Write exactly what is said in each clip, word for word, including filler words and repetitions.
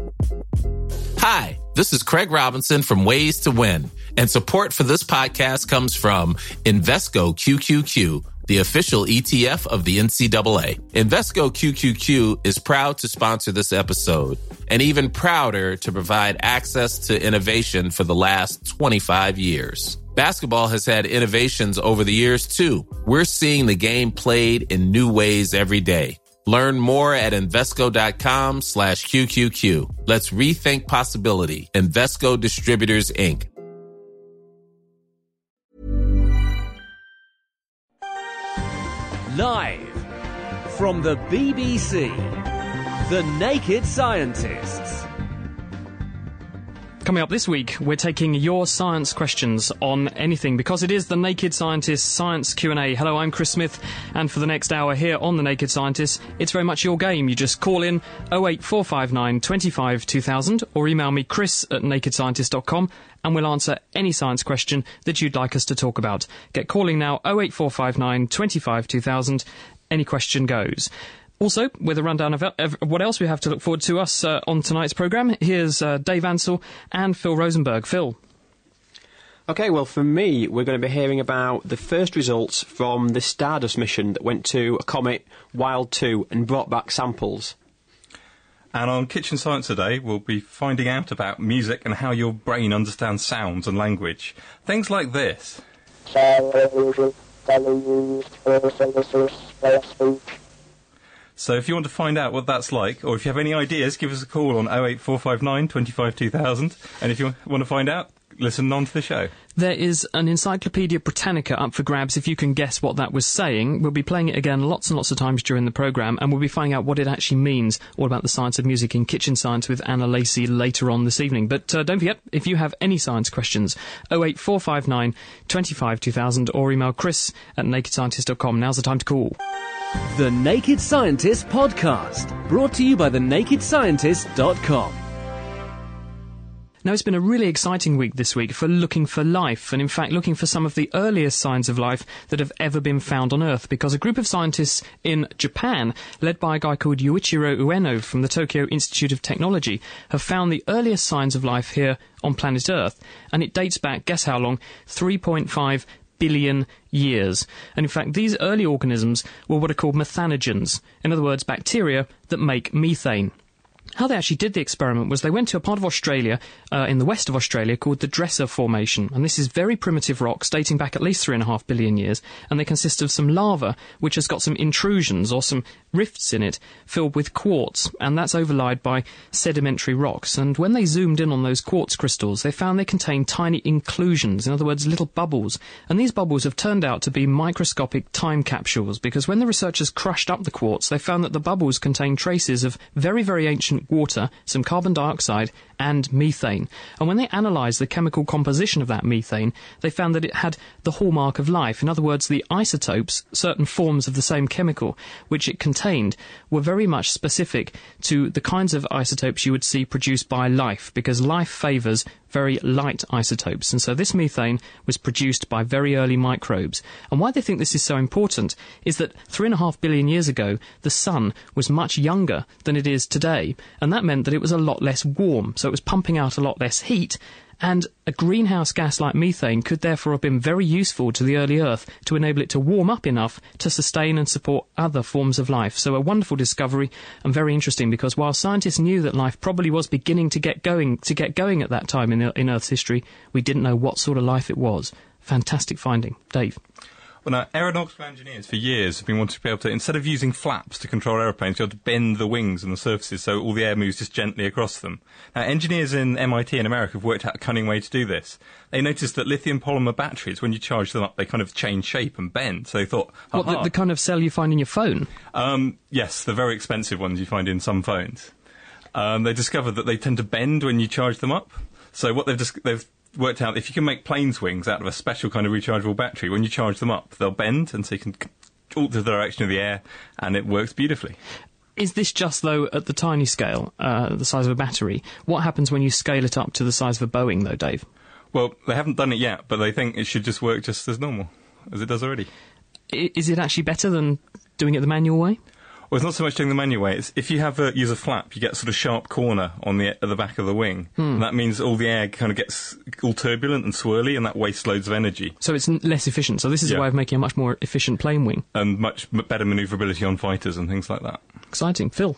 Hi, this is Craig Robinson from Ways to Win, and support for this podcast comes from Invesco Q Q Q, the official E T F of the N C double A. Invesco Q Q Q is proud to sponsor this episode, and even prouder to provide access to innovation for the last twenty-five years. Basketball has had innovations over the years, too. We're seeing the game played in new ways every day. Learn more at Invesco.com slash QQQ. Let's rethink possibility. Invesco Distributors, Incorporated. Live from the B B C, The Naked Scientists. Coming up this week, we're taking your science questions on anything, because it is The Naked Scientists Science Q and A. Hello, I'm Chris Smith, and for the next hour here on The Naked Scientists, it's very much your game. You just call in oh eight four five nine, two five, two thousand or email me chris at naked scientist dot com, and we'll answer any science question that you'd like us to talk about. Get calling now, oh eight four five nine, two five, two thousand. Any question goes. Also, with a rundown of what else we have to look forward to us uh, on tonight's programme, here's uh, Dave Ansell and Phil Rosenberg. Phil. OK, well, for me, we're going to be hearing about the first results from the Stardust mission that went to a comet, Wild two, and brought back samples. And on Kitchen Science today, we'll be finding out about music and how your brain understands sounds and language. Things like this. So if you want to find out what that's like, or if you have any ideas, give us a call on oh eight four five nine, two five, two thousand. And if you want to find out, listen on to the show. There is an Encyclopaedia Britannica up for grabs if you can guess what that was saying. We'll be playing it again lots and lots of times during the programme, and we'll be finding out what it actually means, all about the science of music in Kitchen Science with Anna Lacey later on this evening. But uh, don't forget, if you have any science questions, oh eight four five nine, two five, two thousand or email chris at naked scientist dot com. Now's the time to call. The Naked Scientist Podcast, brought to you by the naked scientist dot com. Now, it's been a really exciting week this week for looking for life, and in fact looking for some of the earliest signs of life that have ever been found on Earth, because a group of scientists in Japan, led by a guy called Yuichiro Ueno from the Tokyo Institute of Technology, have found the earliest signs of life here on planet Earth, and it dates back, guess how long, three point five billion years. And in fact, these early organisms were what are called methanogens, in other words, bacteria that make methane. How they actually did the experiment was they went to a part of Australia, uh, in the west of Australia, called the Dresser Formation. And this is very primitive rocks dating back at least three and a half billion years. And they consist of some lava, which has got some intrusions or some rifts in it filled with quartz. And that's overlaid by sedimentary rocks. And when they zoomed in on those quartz crystals, they found they contained tiny inclusions, in other words, little bubbles. And these bubbles have turned out to be microscopic time capsules, because when the researchers crushed up the quartz, they found that the bubbles contained traces of very, very ancient water, some carbon dioxide, and methane. And when they analysed the chemical composition of that methane, they found that it had the hallmark of life. In other words, the isotopes, certain forms of the same chemical, which it contained, were very much specific to the kinds of isotopes you would see produced by life, because life favours very light isotopes. And so this methane was produced by very early microbes. And why they think this is so important is that three and a half billion years ago, the sun was much younger than it is today. And that meant that it was a lot less warm. So it was pumping out a lot less heat. And a greenhouse gas like methane could therefore have been very useful to the early Earth to enable it to warm up enough to sustain and support other forms of life. So a wonderful discovery, and very interesting, because while scientists knew that life probably was beginning to get going to get going at that time in, in Earth's history, we didn't know what sort of life it was. Fantastic finding. Dave? Well, now, aeronautical engineers for years have been wanting to be able to, instead of using flaps to control aeroplanes, be able to bend the wings and the surfaces so all the air moves just gently across them. Now, engineers in M I T in America have worked out a cunning way to do this. They noticed that lithium polymer batteries, when you charge them up, they kind of change shape and bend. So they thought, what, the, the kind of cell you find in your phone? Um, yes, the very expensive ones you find in some phones. Um, they discovered that they tend to bend when you charge them up. So what they've dis- they've worked out, if you can make planes' wings out of a special kind of rechargeable battery, when you charge them up, they'll bend, and so you can alter the direction of the air, and it works beautifully. Is this just, though, at the tiny scale, uh, the size of a battery? What happens when you scale it up to the size of a Boeing, though, Dave? Well, they haven't done it yet, but they think it should just work just as normal, as it does already. I- is it actually better than doing it the manual way? Well, it's not so much doing the manual way. It's if you have a, use a flap, you get a sort of sharp corner on the at the back of the wing. Hmm. And that means all the air kind of gets all turbulent and swirly, and that wastes loads of energy. So it's n- less efficient. So this is Yeah. a way of making a much more efficient plane wing. And much m- better manoeuvrability on fighters and things like that. Exciting. Phil?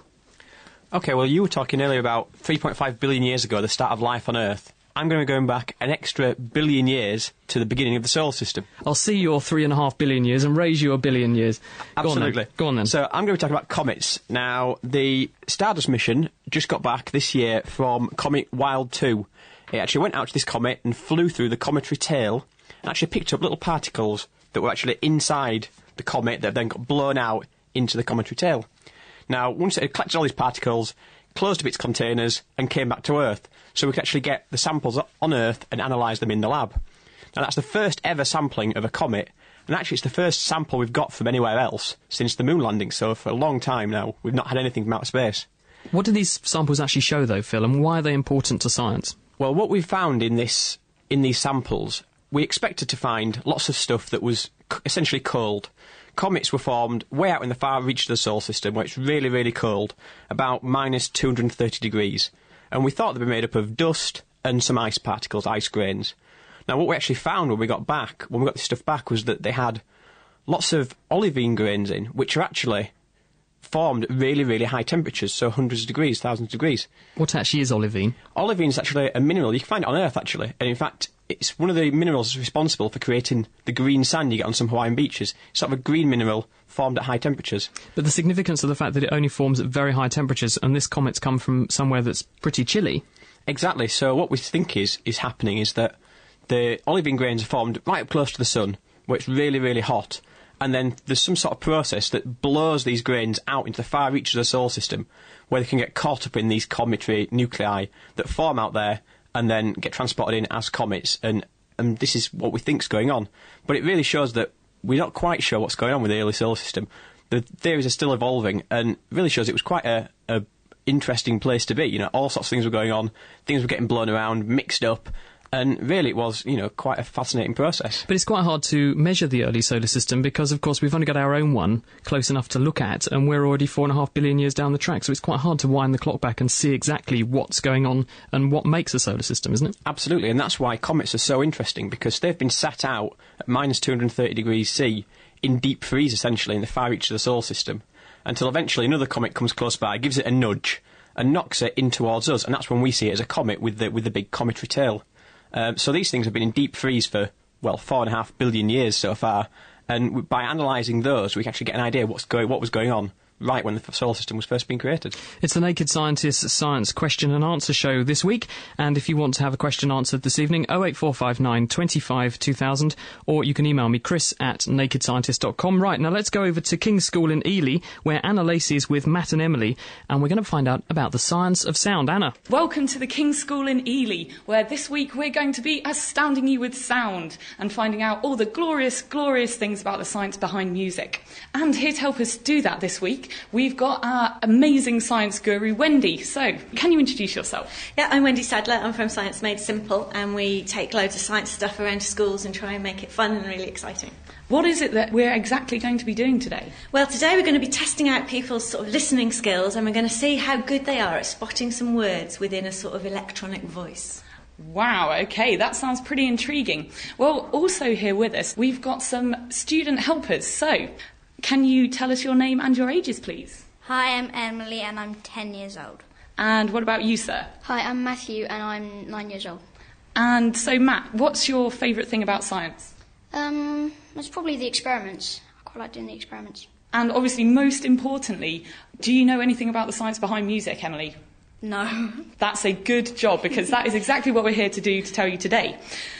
Okay, well, you were talking earlier about three point five billion years ago, the start of life on Earth. I'm going to be going back an extra billion years to the beginning of the solar system. I'll see your three and a half billion years and raise you a billion years. Absolutely. Go on then. Go on then. So I'm going to be talking about comets. Now, the Stardust mission just got back this year from Comet Wild two. It actually went out to this comet and flew through the cometary tail and actually picked up little particles that were actually inside the comet that then got blown out into the cometary tail. Now, once it had collected all these particles, closed up its containers and came back to Earth, so we could actually get the samples on Earth and analyse them in the lab. Now, that's the first ever sampling of a comet, and actually it's the first sample we've got from anywhere else since the moon landing, so for a long time now we've not had anything from outer space. What do these samples actually show, though, Phil, and why are they important to science? Well, what we found in this in these samples, we expected to find lots of stuff that was c- essentially cold. Comets were formed way out in the far reaches of the solar system, where it's really, really cold, about minus two hundred thirty degrees. And we thought they'd be made up of dust and some ice particles, ice grains. Now, what we actually found when we got back, when we got this stuff back, was that they had lots of olivine grains in, which are actually formed at really, really high temperatures, so hundreds of degrees, thousands of degrees. What actually is olivine? Olivine is actually a mineral. You can find it on Earth, actually. And in fact, it's one of the minerals responsible for creating the green sand you get on some Hawaiian beaches. It's sort of a green mineral formed at high temperatures. But the significance of the fact that it only forms at very high temperatures, and this comet's come from somewhere that's pretty chilly. Exactly. So what we think is, is happening is that the olivine grains are formed right up close to the sun, where it's really, really hot. And then there's some sort of process that blows these grains out into the far reaches of the solar system, where they can get caught up in these cometary nuclei that form out there and then get transported in as comets. And, and this is what we think's going on. But it really shows that we're not quite sure what's going on with the early solar system. The theories are still evolving, and really shows it was quite a, a interesting place to be. You know, all sorts of things were going on, things were getting blown around, mixed up. And really it was, you know, quite a fascinating process. But it's quite hard to measure the early solar system because, of course, we've only got our own one close enough to look at, and we're already four and a half billion years down the track, so it's quite hard to wind the clock back and see exactly what's going on and what makes a solar system, isn't it? Absolutely, and that's why comets are so interesting, because they've been sat out at minus two hundred thirty degrees C in deep freeze, essentially, in the far reaches of the solar system, until eventually another comet comes close by, gives it a nudge, and knocks it in towards us, and that's when we see it as a comet with the, with the big cometary tail. Um, so these things have been in deep freeze for, well, four and a half billion years so far, and w- by analysing those, we can actually get an idea what's going, what was going on right when the solar system was first being created. It's the Naked Scientist's Science Question and Answer show this week, and if you want to have a question answered this evening, oh eight four five nine, twenty-five, two thousand, or you can email me, chris at naked scientist dot com. Right, now let's go over to King's School in Ely, where Anna Lacey is with Matt and Emily, and we're going to find out about the science of sound. Anna. Welcome to the King's School in Ely, where this week we're going to be astounding you with sound and finding out all the glorious, glorious things about the science behind music. And here to help us do that this week, we've got our amazing science guru, Wendy. So, can you introduce yourself? Yeah, I'm Wendy Sadler. I'm from Science Made Simple, and we take loads of science stuff around to schools and try and make it fun and really exciting. What is it that we're exactly going to be doing today? Well, today we're going to be testing out people's sort of listening skills, and we're going to see how good they are at spotting some words within a sort of electronic voice. Wow, OK, that sounds pretty intriguing. Well, also here with us, we've got some student helpers. So, can you tell us your name and your ages, please? Hi, I'm Emily and I'm ten years old. And what about you, sir? Hi, I'm Matthew and I'm nine years old. And so, Matt, what's your favourite thing about science? Um, it's probably the experiments. I quite like doing the experiments. And obviously, most importantly, do you know anything about the science behind music, Emily? No. That's a good job, because that is exactly what we're here to do to tell you today.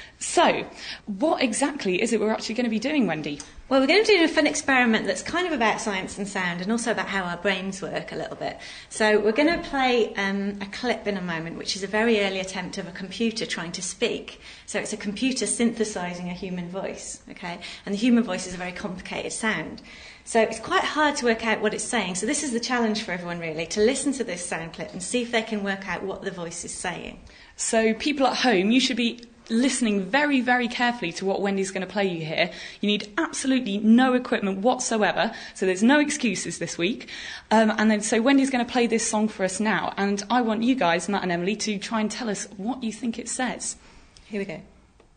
So, what exactly is it we're actually going to be doing, Wendy? Well, we're going to do a fun experiment that's kind of about science and sound, and also about how our brains work a little bit. So we're going to play um, a clip in a moment, which is a very early attempt of a computer trying to speak. So it's a computer synthesising a human voice, okay? And the human voice is a very complicated sound. So it's quite hard to work out what it's saying. So this is the challenge for everyone, really, to listen to this sound clip and see if they can work out what the voice is saying. So people at home, you should be listening very, very carefully to what Wendy's going to play you here. You need absolutely no equipment whatsoever, so there's no excuses this week. Um, and then, so Wendy's going to play this song for us now, and I want you guys, Matt and Emily, to try and tell us what you think it says. Here we go.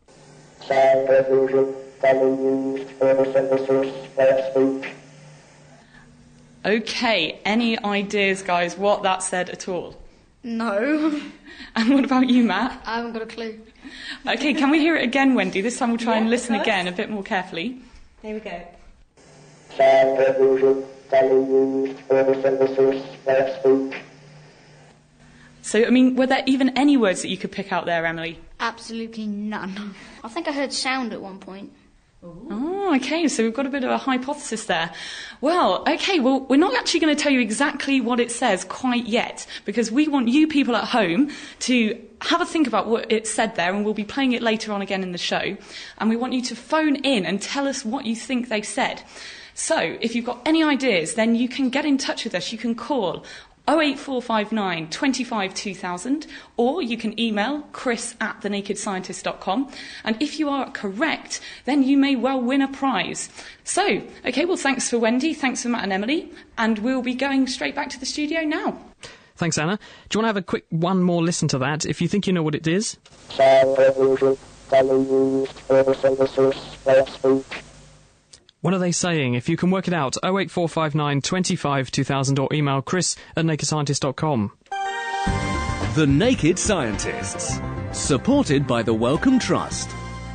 Okay, any ideas, guys, what that said at all? No. And what about you, Matt? I haven't got a clue. Okay, can we hear it again, Wendy? This time we'll try Yeah, and listen of course. again a bit more carefully. Here we go. So, I mean, were there even any words that you could pick out there, Emily? Absolutely none. I think I heard sound at one point. Oh, okay, so we've got a bit of a hypothesis there. Well, okay, well, we're not actually going to tell you exactly what it says quite yet, because we want you people at home to have a think about what it said there, and we'll be playing it later on again in the show. And we want you to phone in and tell us what you think they said. So, if you've got any ideas, then you can get in touch with us. You can call oh eight four five nine, two five, two thousand, or you can email chris at the naked scientist dot com, and if you are correct, then you may well win a prize. So, okay, well, thanks for Wendy, thanks for Matt and Emily, and we'll be going straight back to the studio now. Thanks, Anna. Do you want to have a quick one more listen to that, if you think you know what it is? What are they saying? If you can work it out, oh eight four five nine, two five, two thousand, or email chris at naked scientist dot com. The Naked Scientists. Supported by the Wellcome Trust.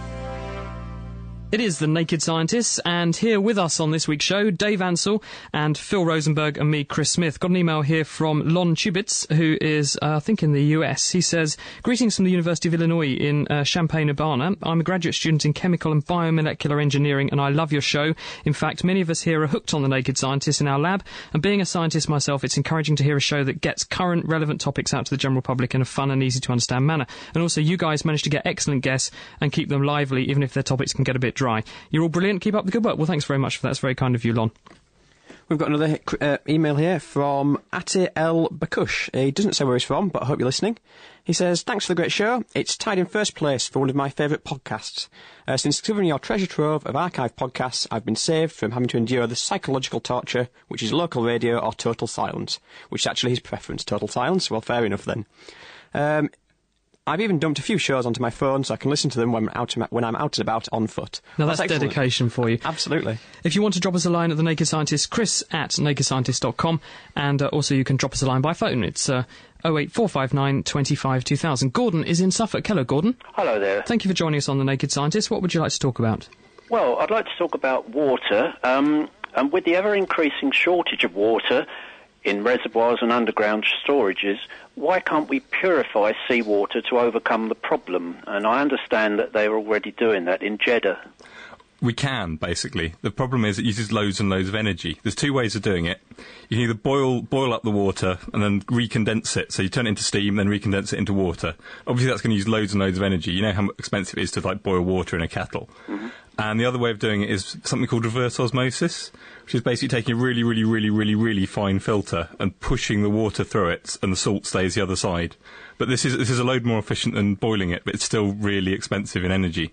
It is The Naked Scientists, and here with us on this week's show, Dave Ansell and Phil Rosenberg and me, Chris Smith. Got an email here from Lon Chubitz, who is, uh, I think, in the U S. He says, greetings from the University of Illinois in uh, Champaign-Urbana. I'm a graduate student in chemical and biomolecular engineering, and I love your show. In fact, many of us here are hooked on The Naked Scientists in our lab, and being a scientist myself, it's encouraging to hear a show that gets current, relevant topics out to the general public in a fun and easy-to-understand manner. And also, you guys manage to get excellent guests and keep them lively, even if their topics can get a bit dry. You're all brilliant. Keep up the good work. Well, thanks very much for that. It's very kind of you, Lon. We've got another uh, email here from Ati El Bakush. He doesn't say where he's from, but I hope you're listening. He says, thanks for the great show. It's tied in first place for one of my favourite podcasts. Uh, since discovering your treasure trove of archived podcasts, I've been saved from having to endure the psychological torture, which is local radio or total silence, which is actually his preference, total silence. Well, fair enough then. Um... I've even dumped a few shows onto my phone so I can listen to them when I'm out, when I'm out and about on foot. Now, that's, that's dedication for you. Absolutely. If you want to drop us a line at The Naked Scientist, chris at naked scientist dot com, and uh, also you can drop us a line by phone. It's uh, oh eight four five nine, two five, two thousand. Gordon is in Suffolk. Hello, Gordon. Hello there. Thank you for joining us on The Naked Scientist. What would you like to talk about? Well, I'd like to talk about water. Um, and with the ever-increasing shortage of water in reservoirs and underground storages, why can't we purify seawater to overcome the problem? And I understand that they're already doing that in Jeddah. We can, basically. The problem is it uses loads and loads of energy. There's two ways of doing it. You can either boil boil up the water and then recondense it. So you turn it into steam, then recondense it into water. Obviously, that's going to use loads and loads of energy. You know how expensive it is to, like, boil water in a kettle. Mm-hmm. And the other way of doing it is something called reverse osmosis, which is basically taking a really, really, really, really, really fine filter and pushing the water through it, and the salt stays the other side. But this is this is a load more efficient than boiling it, but it's still really expensive in energy.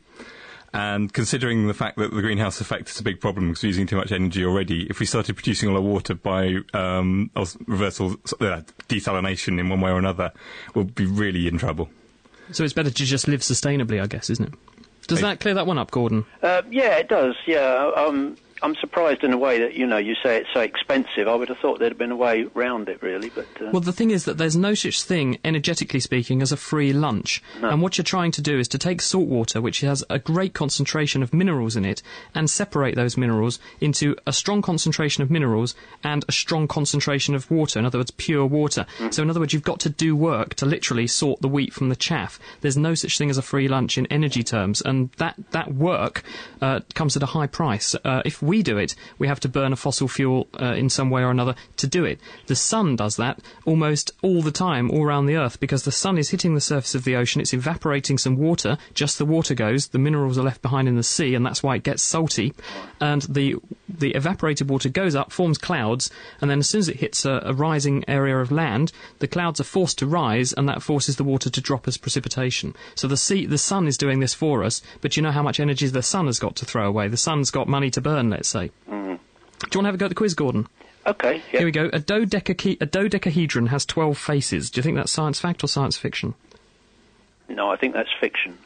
And considering the fact that the greenhouse effect is a big problem because we're using too much energy already, if we started producing all our water by um, reversal uh, desalination in one way or another, we'll be really in trouble. So it's better to just live sustainably, I guess, isn't it? Does that clear that one up, Gordon? Uh, yeah, it does, yeah. Um, I'm surprised in a way that, you know, you say it's so expensive. I would have thought there'd have been a way round it, really, but... Uh... Well, the thing is that there's no such thing, energetically speaking, as a free lunch. No. And what you're trying to do is to take salt water, which has a great concentration of minerals in it, and separate those minerals into a strong concentration of minerals and a strong concentration of water, in other words, pure water. Mm. So, in other words, you've got to do work to literally sort the wheat from the chaff. There's no such thing as a free lunch in energy terms, and that, that work uh, comes at a high price. Uh, if we we do it, we have to burn a fossil fuel uh, in some way or another to do it. The sun does that almost all the time, all around the Earth, because the sun is hitting the surface of the ocean, it's evaporating some water, just the water goes, the minerals are left behind in the sea, and that's why it gets salty, and the the evaporated water goes up, forms clouds, and then as soon as it hits a, a rising area of land, the clouds are forced to rise, and that forces the water to drop as precipitation. So the sea, the sun is doing this for us, but you know how much energy the sun has got to throw away. The sun's got money to burn, let's say. Mm. Do you want to have a go at the quiz, Gordon? Okay, yeah. Here we go. A, dodeca- a dodecahedron has twelve faces. Do you think that's science fact or science fiction? No, I think that's fiction.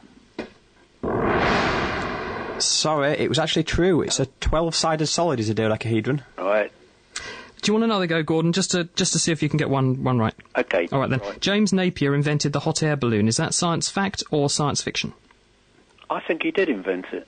Sorry, it was actually true. It's a twelve-sided solid is a dodecahedron. Right. Do you want another go, Gordon, just to just to see if you can get one one right? Okay. All right, then. Right. James Napier invented the hot air balloon. Is that science fact or science fiction? I think he did invent it.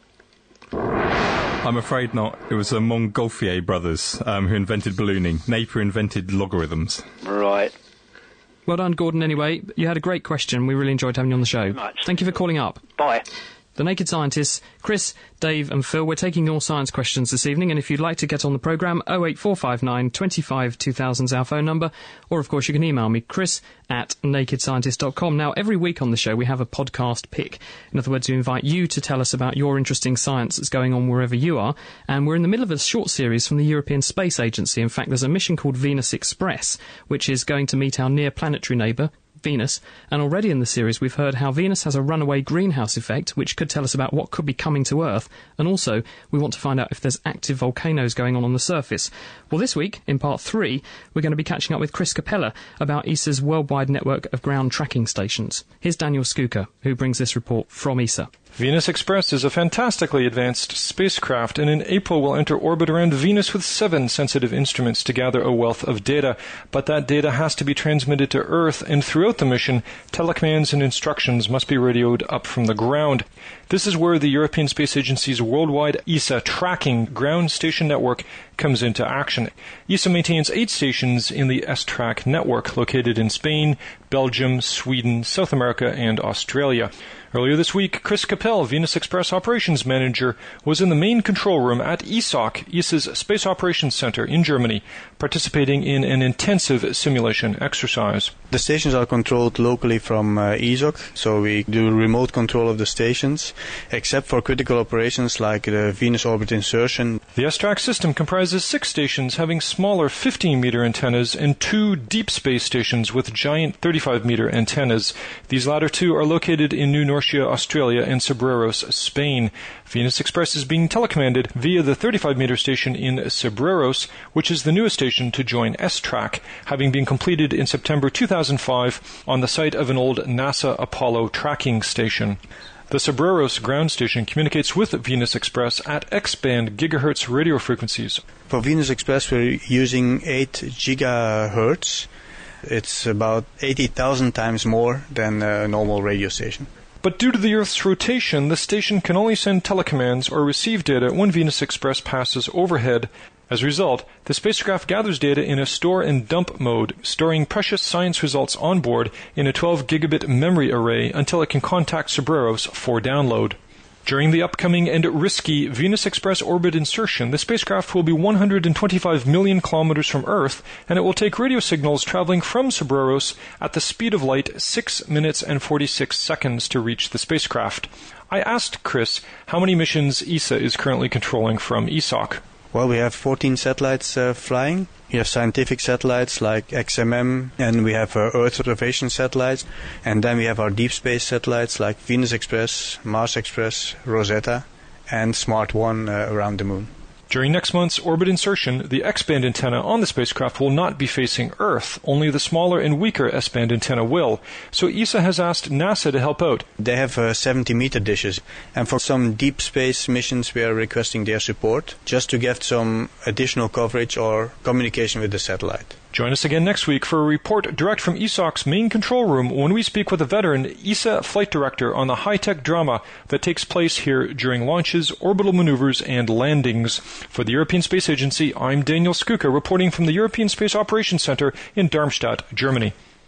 I'm afraid not. It was the Montgolfier brothers um, who invented ballooning. Napier invented logarithms. Right. Well done, Gordon, anyway. You had a great question. We really enjoyed having you on the show. Much. Thank you for calling up. Bye. The Naked Scientists, Chris, Dave and Phil, we're taking your science questions this evening, and if you'd like to get on the programme, oh eight four five nine, two five, two thousand is our phone number, or of course you can email me, chris at naked scientist dot com. Now, every week on the show we have a podcast pick. In other words, we invite you to tell us about your interesting science that's going on wherever you are, and we're in the middle of a short series from the European Space Agency. In fact, there's a mission called Venus Express, which is going to meet our near-planetary neighbour, Venus, and already in the series we've heard how Venus has a runaway greenhouse effect, which could tell us about what could be coming to Earth, and also we want to find out if there's active volcanoes going on on the surface. Well, this week, in part three, we're going to be catching up with Chris Capella about E S A's worldwide network of ground tracking stations. Here's Daniel Skuka, who brings this report from E S A. Venus Express is a fantastically advanced spacecraft, and in April will enter orbit around Venus with seven sensitive instruments to gather a wealth of data. But that data has to be transmitted to Earth, and throughout the mission, telecommands and instructions must be radioed up from the ground. This is where the European Space Agency's worldwide E S A tracking ground station network comes into action. E S A maintains eight stations in the S TRAC network, located in Spain, Belgium, Sweden, South America, and Australia. Earlier this week, Chris Capel, Venus Express Operations Manager, was in the main control room at E S O C, E S A's Space Operations Center in Germany, participating in an intensive simulation exercise. The stations are controlled locally from uh, E S O C, so we do remote control of the stations, except for critical operations like the Venus orbit insertion. The S TRAC system comprises six stations having smaller fifteen meter antennas and two deep space stations with giant thirty-five meter antennas. These latter two are located in New Norcia, Australia, and Cebreros, Spain. Venus Express is being telecommanded via the thirty-five meter station in Cebreros, which is the newest station to join S TRAC, having been completed in September two thousand five on the site of an old NASA Apollo tracking station. The Cebreros ground station communicates with Venus Express at X-band gigahertz radio frequencies. For Venus Express, we're using eight gigahertz. It's about eighty thousand times more than a normal radio station. But due to the Earth's rotation, the station can only send telecommands or receive data when Venus Express passes overhead. As a result, the spacecraft gathers data in a store and dump mode, storing precious science results on board in a twelve gigabit memory array until it can contact Cebreros for download. During the upcoming and risky Venus Express orbit insertion, the spacecraft will be one hundred twenty-five million kilometers from Earth, and it will take radio signals traveling from Cebreros at the speed of light six minutes and forty-six seconds to reach the spacecraft. I asked Chris how many missions E S A is currently controlling from E S O C. Well, we have fourteen satellites uh, flying. We have scientific satellites like X M M, and we have uh, Earth observation satellites. And then we have our deep space satellites like Venus Express, Mars Express, Rosetta, and Smart One uh, around the moon. During next month's orbit insertion, the X-band antenna on the spacecraft will not be facing Earth. Only the smaller and weaker S-band antenna will. So E S A has asked NASA to help out. They have uh, seventy meter dishes. And for some deep space missions, we are requesting their support, just to get some additional coverage or communication with the satellite. Join us again next week for a report direct from E S O C's main control room when we speak with a veteran E S A flight director on the high-tech drama that takes place here during launches, orbital maneuvers, and landings. For the European Space Agency, I'm Daniel Skuka, reporting from the European Space Operations Center in Darmstadt, Germany.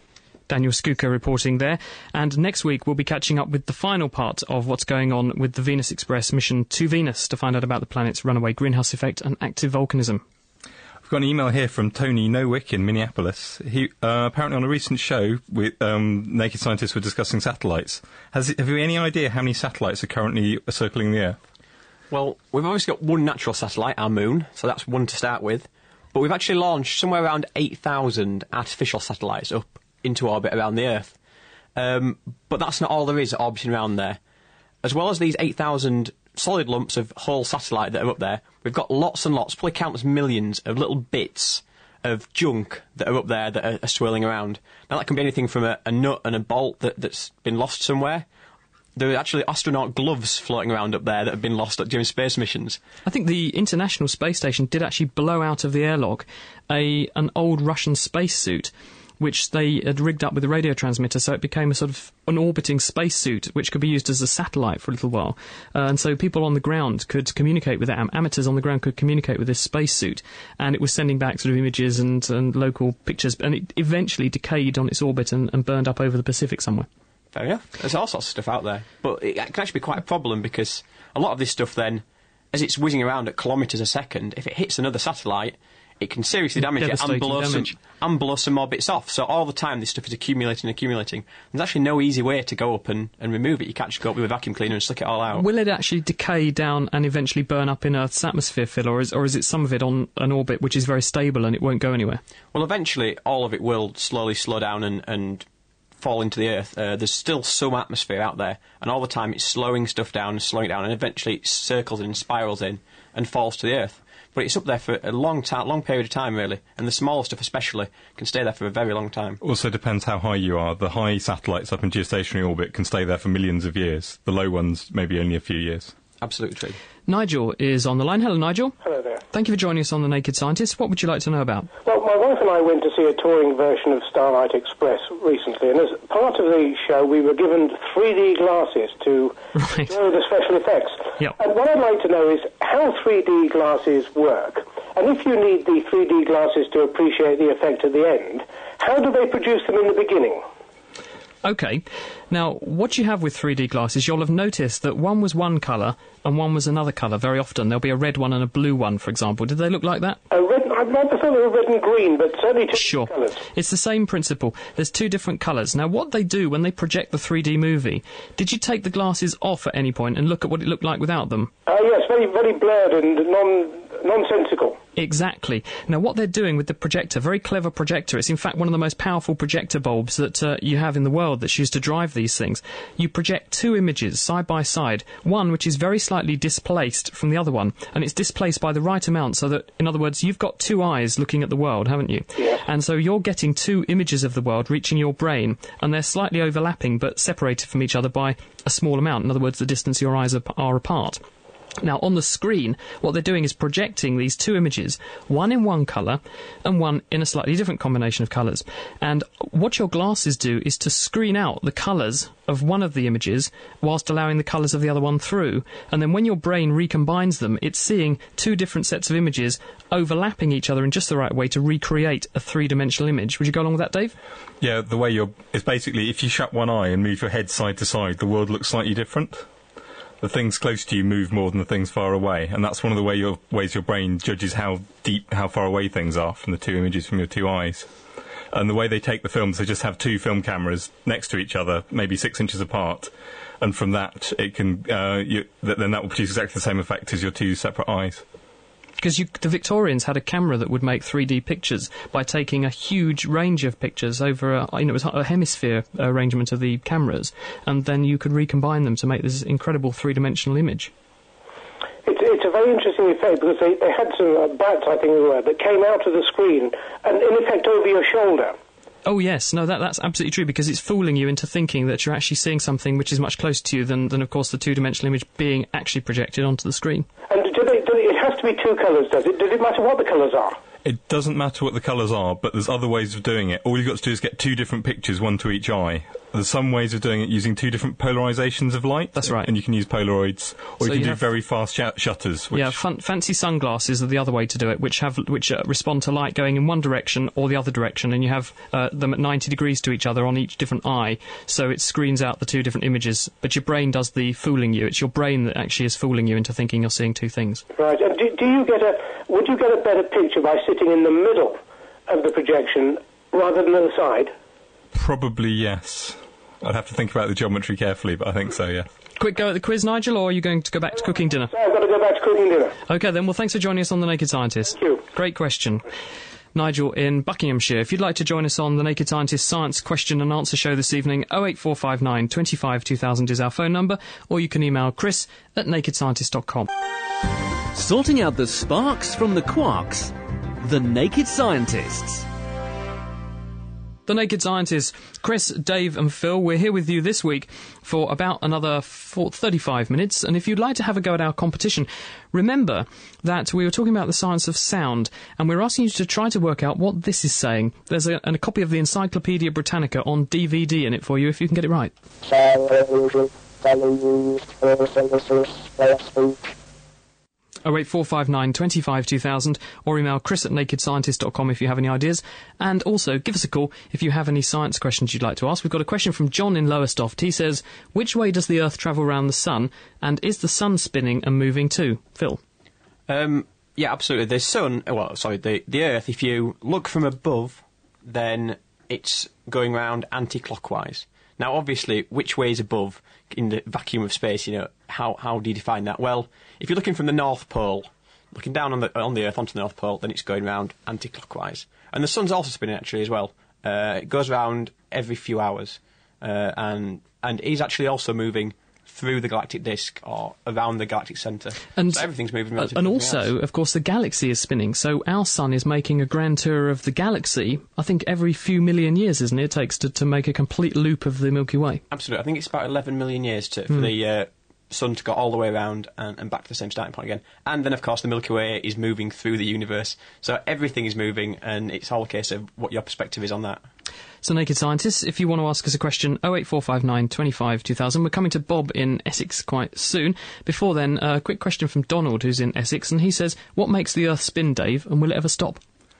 Daniel Skuka reporting there. And next week we'll be catching up with the final part of what's going on with the Venus Express mission to Venus to find out about the planet's runaway greenhouse effect and active volcanism. We've got an email here from Tony Nowick in Minneapolis. He uh, apparently on a recent show with um, Naked Scientists were discussing satellites. Has have you any idea how many satellites are currently circling the Earth? Well, we've obviously got one natural satellite, our moon, so that's one to start with. But we've actually launched somewhere around eight thousand artificial satellites up into orbit around the Earth. Um, but that's not all there is orbiting around there. As well as these eight thousand solid lumps of whole satellite that are up there, we've got lots and lots, probably countless millions of little bits of junk that are up there that are, are swirling around. Now, that can be anything from a, a nut and a bolt that, that's been lost somewhere. There are actually astronaut gloves floating around up there that have been lost during space missions. I think the International Space Station did actually blow out of the airlock a an old Russian spacesuit, which they had rigged up with a radio transmitter, so it became a sort of an orbiting spacesuit, which could be used as a satellite for a little while. Uh, and so people on the ground could communicate with it. Am- amateurs on the ground could communicate with this spacesuit, and it was sending back sort of images and, and local pictures, and it eventually decayed on its orbit and, and burned up over the Pacific somewhere. Fair enough. There's all sorts of stuff out there. But it can actually be quite a problem, because a lot of this stuff then, as it's whizzing around at kilometres a second, if it hits another satellite, it can seriously damage it and blow, damage. Some, and blow some more bits off. So all the time this stuff is accumulating and accumulating. There's actually no easy way to go up and, and remove it. You can't just go up with a vacuum cleaner and slick it all out. Will it actually decay down and eventually burn up in Earth's atmosphere, Phil, or is, or is it some of it on an orbit which is very stable and it won't go anywhere? Well, eventually all of it will slowly slow down and, and fall into the Earth. Uh, there's still some atmosphere out there, and all the time it's slowing stuff down and slowing it down, and eventually it circles and spirals in and falls to the Earth. But it's up there for a long time, long period of time, really, and the smaller stuff especially can stay there for a very long time. Also depends how high you are. The high satellites up in geostationary orbit can stay there for millions of years. The low ones, maybe only a few years. Absolutely true. Nigel is on the line. Hello, Nigel. Hello there. Thank you for joining us on The Naked Scientist. What would you like to know about? Well, my wife and I went to see a touring version of Starlight Express recently, and as part of the show we were given three D glasses to right. enjoy the special effects. Yep. And what I'd like to know is how three D glasses work, and if you need the three D glasses to appreciate the effect at the end, how do they produce them in the beginning? OK. Now, what you have with three D glasses, you'll have noticed that one was one colour and one was another colour very often. There'll be a red one and a blue one, for example. Did they look like that? A red, I'd like to say they were red and green, but certainly two sure. colours. It's the same principle. There's two different colours. Now, what they do when they project the three D movie, did you take the glasses off at any point and look at what it looked like without them? Uh, yes, very, very blurred and non, nonsensical. Exactly. Now, what they're doing with the projector, very clever projector, it's in fact one of the most powerful projector bulbs that uh, you have in the world that's used to drive these things. You project two images side by side, one which is very slightly displaced from the other one, and it's displaced by the right amount, so that, in other words, you've got two eyes looking at the world, haven't you? Yeah. And so you're getting two images of the world reaching your brain, and they're slightly overlapping but separated from each other by a small amount, in other words, the distance your eyes are, are apart. Now, on the screen, what they're doing is projecting these two images, one in one colour and one in a slightly different combination of colours. And what your glasses do is to screen out the colours of one of the images whilst allowing the colours of the other one through. And then when your brain recombines them, it's seeing two different sets of images overlapping each other in just the right way to recreate a three-dimensional image. Would you go along with that, Dave? Yeah, the way you're... It's basically, if you shut one eye and move your head side to side, the world looks slightly different. The things close to you move more than the things far away, and that's one of the way your, ways your brain judges how deep, how far away things are from the two images from your two eyes. And the way they take the films, they just have two film cameras next to each other, maybe six inches apart, and from that, it can, uh, you, then that will produce exactly the same effect as your two separate eyes. Because the Victorians had a camera that would make three D pictures by taking a huge range of pictures over a, you know, it was a hemisphere arrangement of the cameras, and then you could recombine them to make this incredible three-dimensional image. It's, it's a very interesting effect, because they, they had some uh, bats, I think they were, that came out of the screen and, in effect, over your shoulder. Oh, yes. No, that, that's absolutely true, because it's fooling you into thinking that you're actually seeing something which is much closer to you than, than of course, the two-dimensional image being actually projected onto the screen. And do they, do they, it has to be two colours, does it? Does it matter what the colours are? It doesn't matter what the colours are, but there's other ways of doing it. All you've got to do is get two different pictures, one to each eye. There's some ways of doing it using two different polarisations of light. That's right. And you can use Polaroids, or So you can you do have- very fast sh- shutters. Which Yeah, fun- fancy sunglasses are the other way to do it, which have which uh, respond to light going in one direction or the other direction, and you have uh, them at ninety degrees to each other on each different eye, so it screens out the two different images. But your brain does the fooling you. It's your brain that actually is fooling you into thinking you're seeing two things. Right. And do, do you get a? Would you get a better picture by sitting in the middle of the projection rather than at the side? Probably yes. I'd have to think about the geometry carefully, but I think so, yeah. Quick go at the quiz, Nigel, or are you going to go back to cooking dinner? So I've got to go back to cooking dinner. OK, then. Well, thanks for joining us on The Naked Scientist. Thank you. Great question. Nigel in Buckinghamshire. If you'd like to join us on The Naked Scientist Science Question and Answer Show this evening, oh eight four five nine, twenty-five, two thousand is our phone number, or you can email chris at naked scientist dot com. Sorting out the sparks from the quarks. The Naked Scientists. The Naked Scientists, Chris, Dave and Phil, we're here with you this week for about another four, thirty-five minutes, and if you'd like to have a go at our competition, remember that we were talking about the science of sound, and we're asking you to try to work out what this is saying. There's a, a copy of the Encyclopaedia Britannica on D V D in it for you, if you can get it right. oh eight four five nine, twenty-five, two thousand, or email chris at naked scientist dot com if you have any ideas. And also, give us a call if you have any science questions you'd like to ask. We've got a question from John in Lowestoft. He says, which way does the Earth travel around the Sun, and is the Sun spinning and moving too? Phil? Um, yeah, absolutely. The Sun, well, sorry, the, the Earth, if you look from above, then it's going round anti-clockwise. Now, obviously, which way is above in the vacuum of space, you know, how, how do you define that? Well, if you're looking from the North Pole, looking down on the on the Earth onto the North Pole, then it's going round anti-clockwise. And the Sun's also spinning, actually, as well. Uh, it goes round every few hours, uh, and and is actually also moving through the galactic disk or around the galactic centre. And, so everything's moving uh, relative and to also, everything else. of course, the galaxy is spinning, so our Sun is making a grand tour of the galaxy, I think every few million years, isn't it, it takes to, to make a complete loop of the Milky Way. Absolutely. I think it's about eleven million years to, for Mm. the uh, Sun to go all the way around and, and back to the same starting point again. And then, of course, the Milky Way is moving through the universe. So everything is moving, and it's all a case of what your perspective is on that. So, Naked Scientists, if you want to ask us a question, oh eight four five nine, twenty-five, two thousand. We're coming to Bob in Essex quite soon. Before then, a quick question from Donald, who's in Essex, and he says, what makes the Earth spin, Dave, and will it ever stop?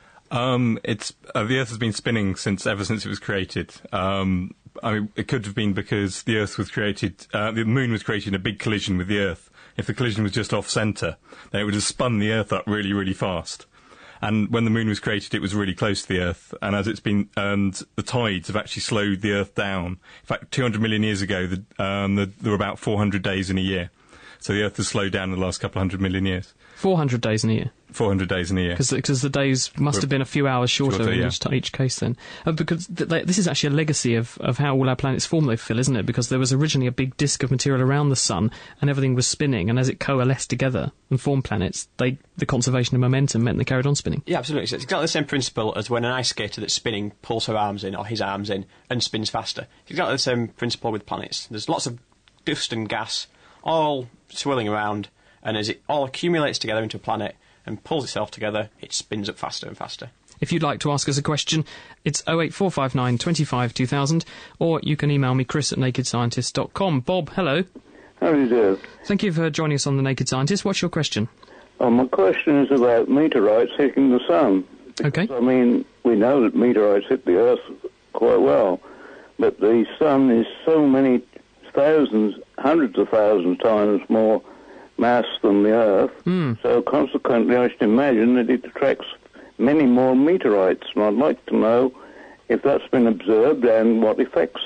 Um, it's uh, the Earth has been spinning since ever since it was created. Um, I mean, it could have been because the Earth was created, uh, the Moon was created in a big collision with the Earth. If the collision was just off centre, then it would have spun the Earth up really, really fast. And when the Moon was created, it was really close to the Earth. And as it's been, and the tides have actually slowed the Earth down. In fact, two hundred million years ago, the, um, the, there were about four hundred days in a year. So the Earth has slowed down in the last couple of hundred million years. four hundred days in a year? four hundred days in a year. Because the days must have been a few hours shorter, Shorter, in yeah. each, t- each case then. Uh, because th- th- this is actually a legacy of, of how all our planets form, though, Phil, isn't it? Because there was originally a big disk of material around the Sun, and everything was spinning, and as it coalesced together and formed planets, they, the conservation of momentum meant they carried on spinning. Yeah, absolutely. So it's exactly the same principle as when an ice skater that's spinning pulls her arms in, or his arms in, and spins faster. It's exactly the same principle with planets. There's lots of dust and gas all swirling around, and as it all accumulates together into a planet and pulls itself together, it spins up faster and faster. If you'd like to ask us a question, it's oh eight four five nine, twenty-five, two thousand, or you can email me, chris at naked scientist dot com. Bob, hello. How do you do? Thank you for joining us on The Naked Scientist. What's your question? Oh, my question is about meteorites hitting the Sun. Because, okay. I mean, we know that meteorites hit the Earth quite well, but the Sun is so many thousands, hundreds of thousands times more mass than the Earth, mm. so consequently I should imagine that it attracts many more meteorites, and I'd like to know if that's been observed and what effects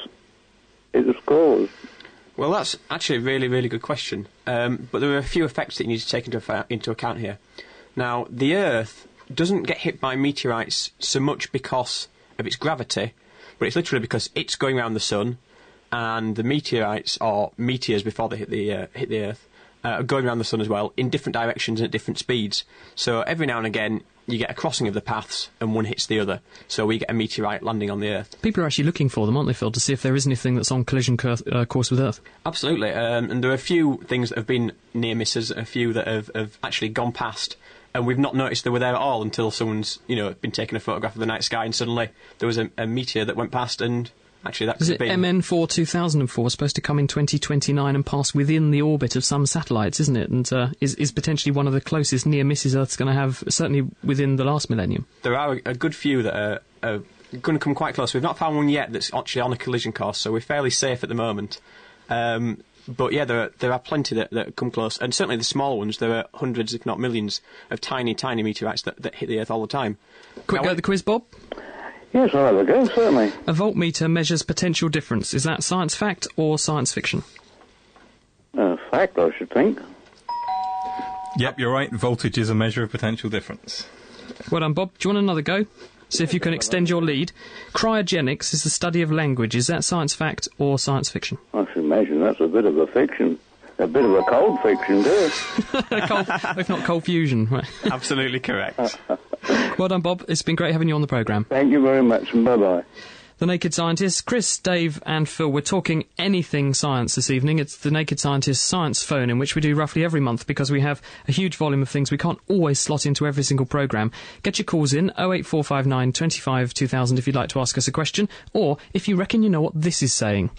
it has caused. Well, that's actually a really, really good question, um, but there are a few effects that you need to take into, affa- into account here. Now, the Earth doesn't get hit by meteorites so much because of its gravity, but it's literally because it's going around the Sun, and the meteorites, or meteors before they hit the uh, hit the Earth, Uh, going around the Sun as well, in different directions and at different speeds. So every now and again, you get a crossing of the paths, and one hits the other. So we get a meteorite landing on the Earth. People are actually looking for them, aren't they, Phil, to see if there is anything that's on collision cur- uh, course with Earth? Absolutely. Um, and there are a few things that have been near misses, a few that have, have actually gone past and we've not noticed they were there at all until someone's, you know, been taking a photograph of the night sky, and suddenly there was a, a meteor that went past, and actually that could Is have it been... M N four two thousand four supposed to come in twenty twenty-nine and pass within the orbit of some satellites, isn't it? And uh, is, is potentially one of the closest near misses Earth's going to have, certainly within the last millennium. There are a, a good few that are, are going to come quite close. We've not found one yet that's actually on a collision course, so we're fairly safe at the moment. Um, but yeah, there are, there are plenty that, that come close, and certainly the smaller ones. There are hundreds, if not millions, of tiny, tiny meteorites that, that hit the Earth all the time. Quick now, go at the quiz, Bob. Yes, I'll have a go, certainly. A voltmeter measures potential difference. Is that science fact or science fiction? Uh, fact, I should think. Yep, you're right. Voltage is a measure of potential difference. Well done, Bob. Do you want another go? See if you can extend your lead. Cryogenics is the study of language. Is that science fact or science fiction? I should imagine that's a bit of a fiction. A bit of a cold fiction, too. cold, if not cold fusion. Right. Absolutely correct. Well done, Bob. It's been great having you on the programme. Thank you very much, and bye-bye. The Naked Scientists, Chris, Dave and Phil. We're talking anything science this evening. It's the Naked Scientists Science Phone, in which we do roughly every month because we have a huge volume of things we can't always slot into every single programme. Get your calls in, oh eight four five nine, twenty-five, two thousand if you'd like to ask us a question, or if you reckon you know what this is saying.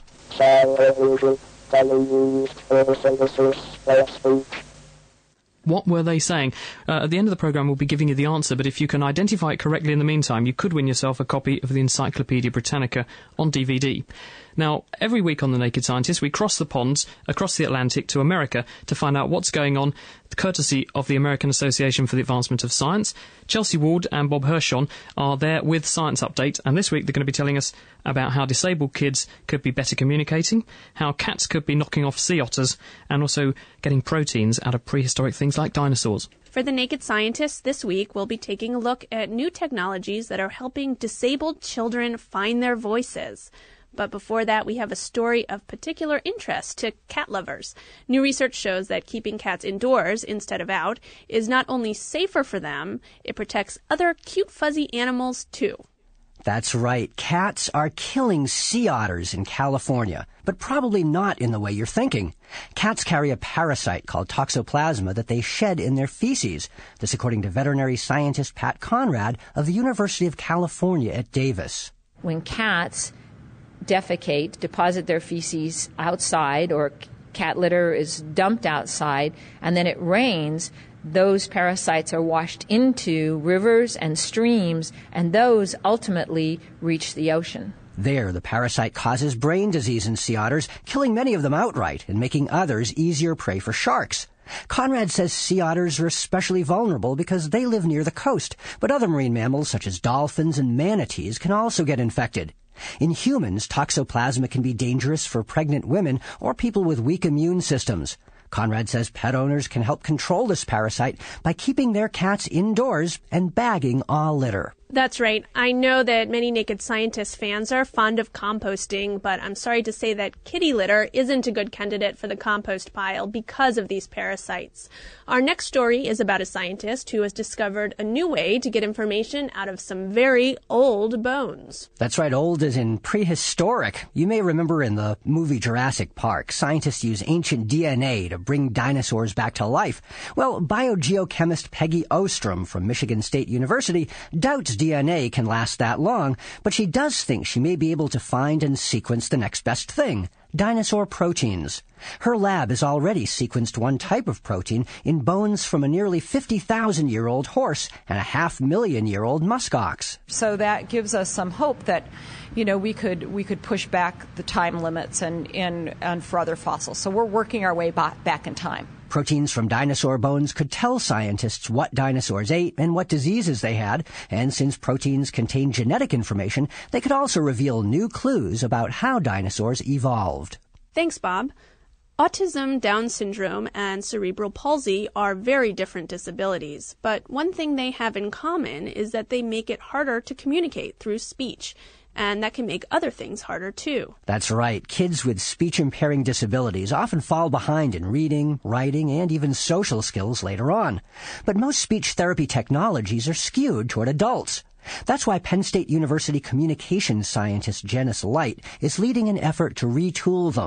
What were they saying? Uh, at the end of the programme we'll be giving you the answer, but if you can identify it correctly in the meantime, you could win yourself a copy of the Encyclopaedia Britannica on D V D. Now, every week on The Naked Scientist, we cross the ponds across the Atlantic to America to find out what's going on, courtesy of the American Association for the Advancement of Science. Chelsea Ward and Bob Hershon are there with Science Update, and this week they're going to be telling us about how disabled kids could be better communicating, how cats could be knocking off sea otters, and also getting proteins out of prehistoric things like dinosaurs. For The Naked Scientists this week, we'll be taking a look at new technologies that are helping disabled children find their voices. But before that, we have a story of particular interest to cat lovers. New research shows that keeping cats indoors instead of out is not only safer for them, it protects other cute fuzzy animals too. That's right. Cats are killing sea otters in California, but probably not in the way you're thinking. Cats carry a parasite called toxoplasma that they shed in their feces. This according to veterinary scientist Pat Conrad of the University of California at Davis. When cats defecate, deposit their feces outside, or cat litter is dumped outside, and then it rains, those parasites are washed into rivers and streams, and those ultimately reach the ocean. There, the parasite causes brain disease in sea otters, killing many of them outright and making others easier prey for sharks. Conrad says sea otters are especially vulnerable because they live near the coast, but other marine mammals such as dolphins and manatees can also get infected. In humans, toxoplasma can be dangerous for pregnant women or people with weak immune systems. Conrad says pet owners can help control this parasite by keeping their cats indoors and bagging all litter. That's right. I know that many Naked Scientist fans are fond of composting, but I'm sorry to say that kitty litter isn't a good candidate for the compost pile because of these parasites. Our next story is about a scientist who has discovered a new way to get information out of some very old bones. That's right, old as in prehistoric. You may remember in the movie Jurassic Park, scientists use ancient D N A to bring dinosaurs back to life. Well, biogeochemist Peggy Ostrom from Michigan State University doubts D N A can last that long, but she does think she may be able to find and sequence the next best thing, dinosaur proteins. Her lab has already sequenced one type of protein in bones from a nearly fifty thousand year old horse and a half million year old muskox. So that gives us some hope that, you know, we could we could push back the time limits and, and, and for other fossils. So we're working our way back, back in time. Proteins from dinosaur bones could tell scientists what dinosaurs ate and what diseases they had, and since proteins contain genetic information, they could also reveal new clues about how dinosaurs evolved. Thanks, Bob. Autism, Down syndrome, and cerebral palsy are very different disabilities, but one thing they have in common is that they make it harder to communicate through speech. And that can make other things harder, too. That's right. Kids with speech-impairing disabilities often fall behind in reading, writing, and even social skills later on. But most speech therapy technologies are skewed toward adults. That's why Penn State University communications scientist Janice Light is leading an effort to retool them.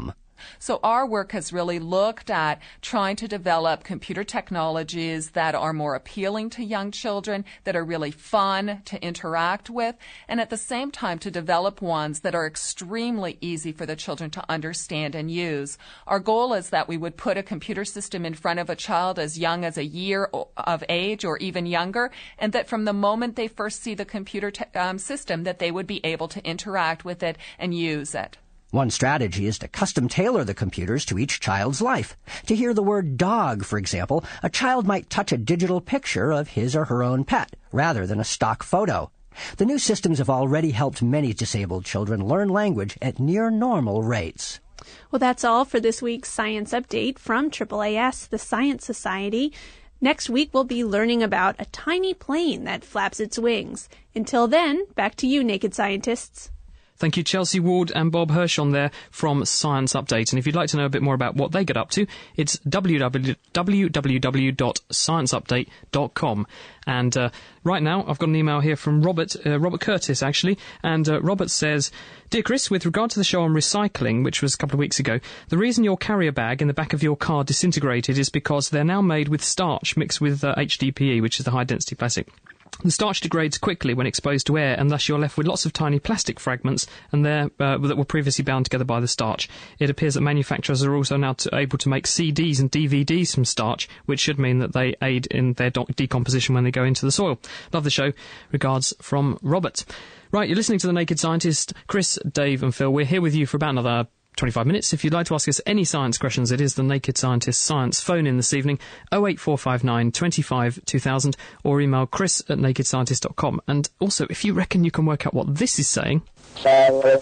So our work has really looked at trying to develop computer technologies that are more appealing to young children, that are really fun to interact with, and at the same time to develop ones that are extremely easy for the children to understand and use. Our goal is that we would put a computer system in front of a child as young as a year of age or even younger, and that from the moment they first see the computer te- um, system, that they would be able to interact with it and use it. One strategy is to custom tailor the computers to each child's life. To hear the word dog, for example, a child might touch a digital picture of his or her own pet, rather than a stock photo. The new systems have already helped many disabled children learn language at near normal rates. Well, that's all for this week's Science Update from triple A S, the Science Society. Next week, we'll be learning about a tiny plane that flaps its wings. Until then, back to you, Naked Scientists. Thank you, Chelsea Ward and Bob Hirschon there from Science Update. And if you'd like to know a bit more about what they get up to, it's w w w dot science update dot com. And uh, right now, I've got an email here from Robert, uh, Robert Curtis, actually. And uh, Robert says, Dear Chris, with regard to the show on recycling, which was a couple of weeks ago, the reason your carrier bag in the back of your car disintegrated is because they're now made with starch mixed with uh, H D P E, which is the high-density plastic. The starch degrades quickly when exposed to air, and thus you're left with lots of tiny plastic fragments and they're, uh, that were previously bound together by the starch. It appears that manufacturers are also now to, able to make C Ds and D V Ds from starch, which should mean that they aid in their do- decomposition when they go into the soil. Love the show. Regards from Robert. Right, you're listening to The Naked Scientist. Chris, Dave and Phil, we're here with you for about another twenty-five minutes. If you'd like to ask us any science questions, it is the Naked Scientist Science phone in this evening, oh eight four five nine, twenty-five, two thousand, or email chris at naked scientist dot com. And also, if you reckon you can work out what this is saying... There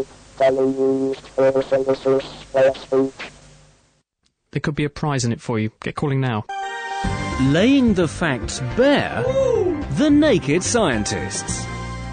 could be a prize in it for you. Get calling now. Laying the facts bare, the Naked Scientists.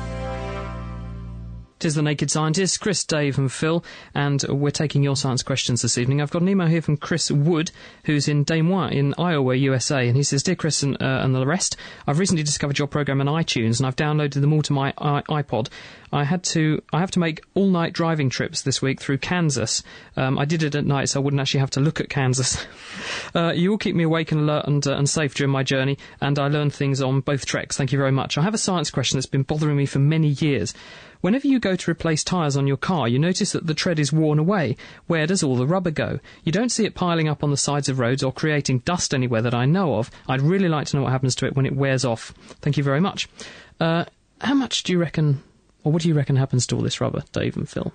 It is the Naked Scientists, Chris, Dave and Phil, and we're taking your science questions this evening. I've got an email here from Chris Wood, who's in Des Moines in Iowa, U S A, and he says, Dear Chris and, uh, and the rest, I've recently discovered your programme on iTunes and I've downloaded them all to my I- iPod. I had to, I have to make all-night driving trips this week through Kansas. Um, I did it at night so I wouldn't actually have to look at Kansas. uh, you all keep me awake and alert and, uh, and safe during my journey, and I learned things on both treks. Thank you very much. I have a science question that's been bothering me for many years. Whenever you go to replace tyres on your car, you notice that the tread is worn away. Where does all the rubber go? You don't see it piling up on the sides of roads or creating dust anywhere that I know of. I'd really like to know what happens to it when it wears off. Thank you very much. Uh, how much do you reckon, or what do you reckon happens to all this rubber, Dave and Phil?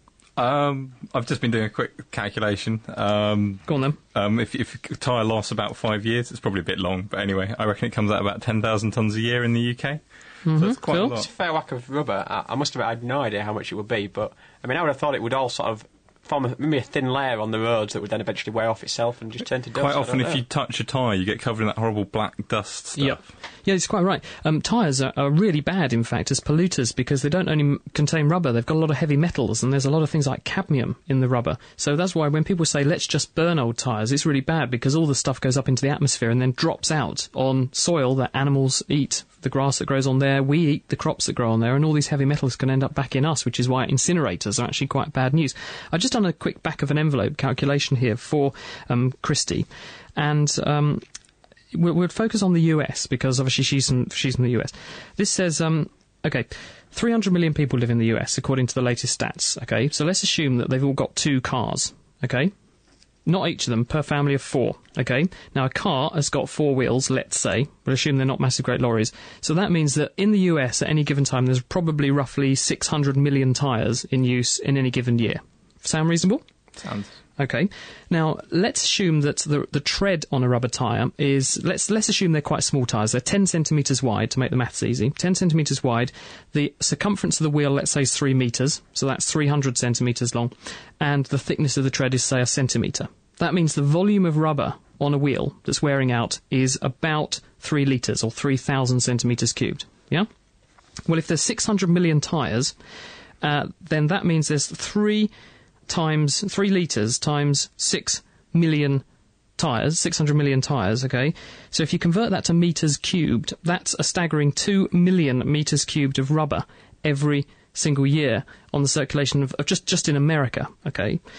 Um, I've just been doing a quick calculation. Um, Go on then. Um, if, if a tyre lasts about five years, it's probably a bit long, but anyway, I reckon it comes out about ten thousand tonnes a year in the U K. Mm-hmm. So it's quite Phil? a lot. It's a fair whack of rubber. I, I must have had no idea how much it would be, but I mean, I would have thought it would all sort of form a, maybe a thin layer on the roads that would then eventually wear off itself and just turn to dust. Quite often, if know. you touch a tyre, you get covered in that horrible black dust stuff. Yep. Yeah, it's quite right. Um, tyres are, are really bad, in fact, as polluters because they don't only m- contain rubber, they've got a lot of heavy metals, and there's a lot of things like cadmium in the rubber. So that's why when people say, let's just burn old tyres, it's really bad because all the stuff goes up into the atmosphere and then drops out on soil that animals eat. The grass that grows on there, we eat the crops that grow on there, and all these heavy metals can end up back in us, which is why incinerators are actually quite bad news. I've just done a quick back of an envelope calculation here for um, Christy, and um, we'll, we'll focus on the U S because obviously she's in, she's in the U S. This says, um, okay, three hundred million people live in the U S according to the latest stats, okay? So let's assume that they've all got two cars, okay? Not each of them, per family of four, okay? Now, a car has got four wheels, let's say. We'll assume they're not massive great lorries. So that means that in the U S, at any given time, there's probably roughly six hundred million tyres in use in any given year. Sound reasonable? Sounds. Okay. Now, let's assume that the the tread on a rubber tyre is... Let's let's assume they're quite small tyres. They're ten centimetres wide, to make the maths easy. ten centimetres wide. The circumference of the wheel, let's say, is three metres. So that's three hundred centimetres long. And the thickness of the tread is, say, a centimetre. That means the volume of rubber on a wheel that's wearing out is about three litres, or three thousand centimetres cubed. Yeah? Well, if there's six hundred million tyres, uh, then that means there's three... times three litres times six million tyres, six hundred million tyres, okay? So if you convert that to metres cubed, that's a staggering two million metres cubed of rubber every single year on the circulation of, of just, just in America, okay?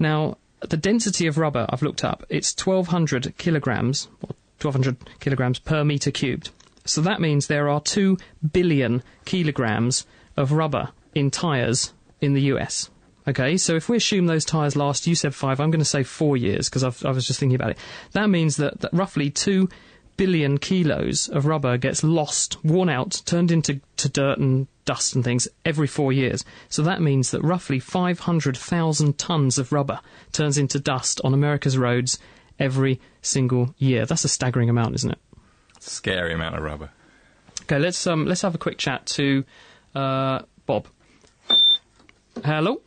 Now, the density of rubber, I've looked up, it's twelve hundred kilograms, or twelve hundred kilograms per metre cubed. So that means there are two billion kilograms of rubber in tyres in the U S. Okay, so if we assume those tyres last, you said five, I'm going to say four years, because I was just thinking about it. That means that, that roughly two billion kilos of rubber gets lost, worn out, turned into to dirt and dust and things every four years. So that means that roughly five hundred thousand tonnes of rubber turns into dust on America's roads every single year. That's a staggering amount, isn't it? Scary amount of rubber. Okay, let's um let's have a quick chat to uh, Bob. Hello?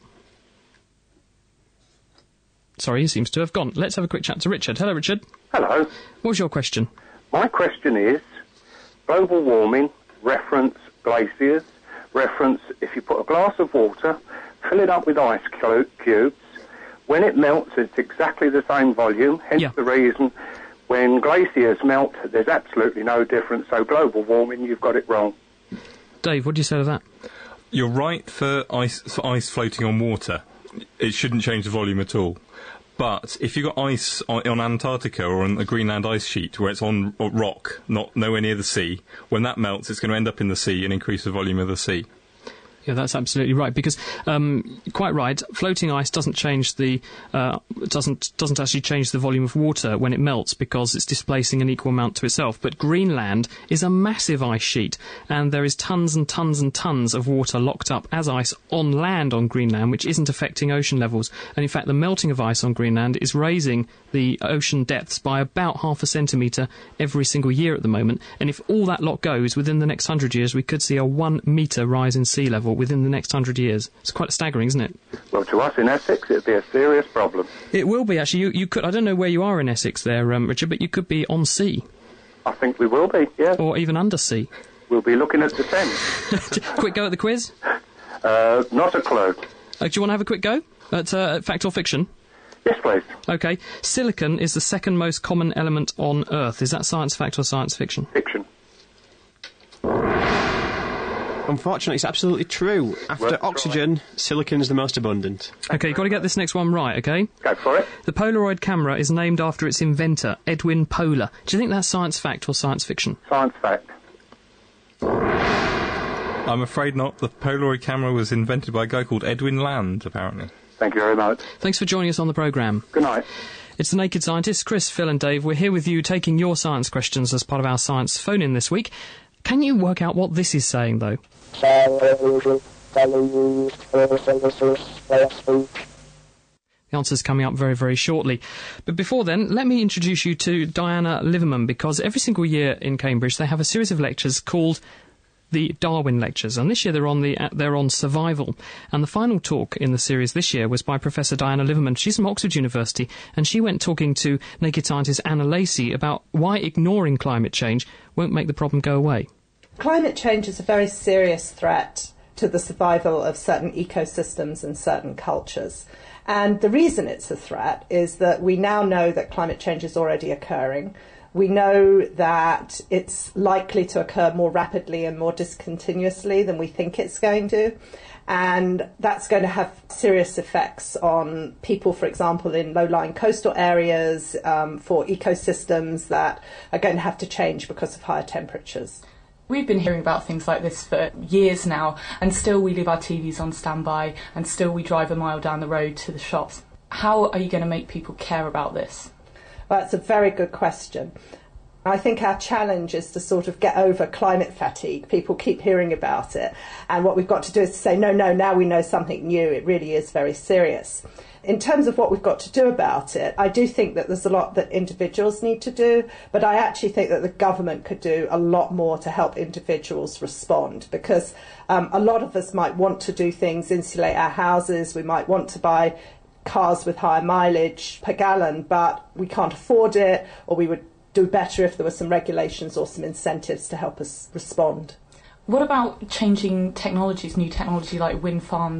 Sorry, he seems to have gone. Let's have a quick chat to Richard. Hello, Richard. Hello. What was your question? My question is, global warming, reference glaciers, reference if you put a glass of water, fill it up with ice cubes, when it melts it's exactly the same volume, hence yeah. the reason when glaciers melt there's absolutely no difference, so global warming, you've got it wrong. Dave, what do you say to that? You're right for ice, for ice floating on water. It shouldn't change the volume at all. But if you've got ice on, on Antarctica or on the Greenland ice sheet where it's on rock, not nowhere near the sea, when that melts it's going to end up in the sea and increase the volume of the sea. Yeah, that's absolutely right, because um, quite right, floating ice doesn't change the uh, doesn't doesn't actually change the volume of water when it melts because it's displacing an equal amount to itself. But Greenland is a massive ice sheet, and there is tons and tons and tons of water locked up as ice on land on Greenland, which isn't affecting ocean levels. And in fact, the melting of ice on Greenland is raising the ocean depths by about half a centimetre every single year at the moment. And if all that lot goes, within the next hundred years, we could see a one metre rise in sea level within the next hundred years. It's quite staggering, isn't it? Well, to us in Essex, it'd be a serious problem. It will be, actually. You, you could. I don't know where you are in Essex there, um, Richard, but you could be on sea. I think we will be, yeah. Or even under sea. We'll be looking at the Thames. Quick go at the quiz? Uh, not a clue. Uh, do you want to have a quick go at uh, fact or fiction? Yes, please. OK. Silicon is the second most common element on Earth. Is that science fact or science fiction? Fiction. Unfortunately, it's absolutely true. After Well, oxygen, silicon's the most abundant. OK, you've got to get this next one right, OK? Go for it. The Polaroid camera is named after its inventor, Edwin Polar. Do you think that's science fact or science fiction? Science fact. I'm afraid not. The Polaroid camera was invented by a guy called Edwin Land, apparently. Thank you very much. Thanks for joining us on the programme. Good night. It's The Naked Scientists, Chris, Phil and Dave. We're here with you taking your science questions as part of our science phone-in this week. Can you work out what this is saying, though? The answer's coming up very, very shortly. But before then, let me introduce you to Diana Liverman, because every single year in Cambridge they have a series of lectures called the Darwin Lectures, and this year they're on the uh, they're on survival. And the final talk in the series this year was by Professor Diana Liverman. She's from Oxford University, and she went talking to Naked Scientist Anna Lacey about why ignoring climate change won't make the problem go away. Climate change is a very serious threat to the survival of certain ecosystems and certain cultures. And the reason it's a threat is that we now know that climate change is already occurring. We know that it's likely to occur more rapidly and more discontinuously than we think it's going to. And that's going to have serious effects on people, for example, in low-lying coastal areas, um, for ecosystems that are going to have to change because of higher temperatures. We've been hearing about things like this for years now, and still we leave our T Vs on standby, and still we drive a mile down the road to the shops. How are you going to make people care about this? Well, that's a very good question. I think our challenge is to sort of get over climate fatigue. People keep hearing about it, and what we've got to do is to say, no, no, now we know something new. It really is very serious. In terms of what we've got to do about it, I do think that there's a lot that individuals need to do, but I actually think that the government could do a lot more to help individuals respond, because um, a lot of us might want to do things, insulate our houses, we might want to buy cars with higher mileage per gallon, but we can't afford it, or we would do better if there were some regulations or some incentives to help us respond. What about changing technologies, new technology like wind farms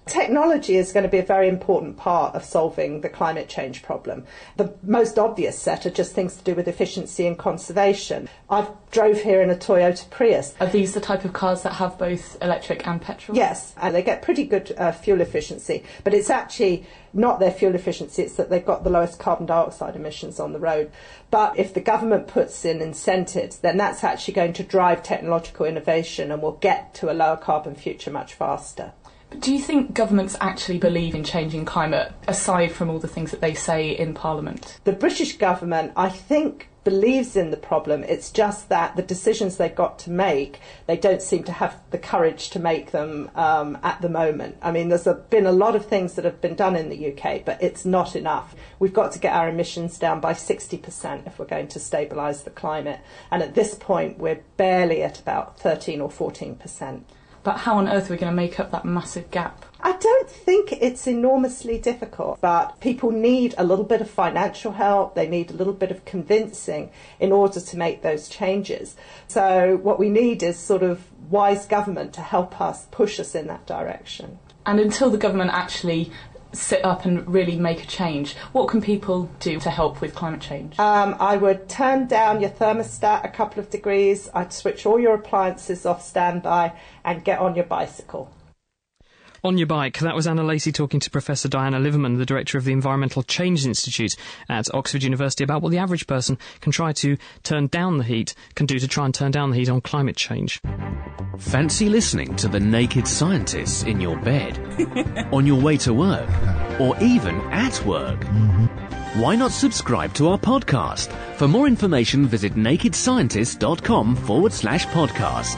Technology is going to be a very important part of solving the climate change problem. The most obvious set are just things to do with efficiency and conservation. I drove here in a Toyota Prius. Are these the type of cars that have both electric and petrol? Yes, and they get pretty good uh, fuel efficiency, but it's actually not their fuel efficiency, it's that they've got the lowest carbon dioxide emissions on the road. But if the government puts in incentives, then that's actually going to drive technological innovation and will get to a lower carbon future much faster. Do you think governments actually believe in changing climate, aside from all the things that they say in Parliament? The British government, I think, believes in the problem. It's just that the decisions they've got to make, they don't seem to have the courage to make them um, at the moment. I mean, there's a, been a lot of things that have been done in the U K, but it's not enough. We've got to get our emissions down by sixty percent if we're going to stabilise the climate. And at this point, we're barely at about thirteen or fourteen percent. But how on earth are we going to make up that massive gap? I don't think it's enormously difficult, but people need a little bit of financial help, they need a little bit of convincing in order to make those changes. So what we need is sort of wise government to help us, push us in that direction. And until the government actually sit up and really make a change, what can people do to help with climate change? Um, I would turn down your thermostat a couple of degrees, I'd switch all your appliances off standby and get on your bicycle. On your bike, that was Anna Lacey talking to Professor Diana Liverman, the director of the Environmental Change Institute at Oxford University, about what the average person can try to turn down the heat, can do to try and turn down the heat on climate change. Fancy listening to The Naked Scientists in your bed, on your way to work, or even at work? Why not subscribe to our podcast? For more information, visit nakedscientist.com forward slash podcast.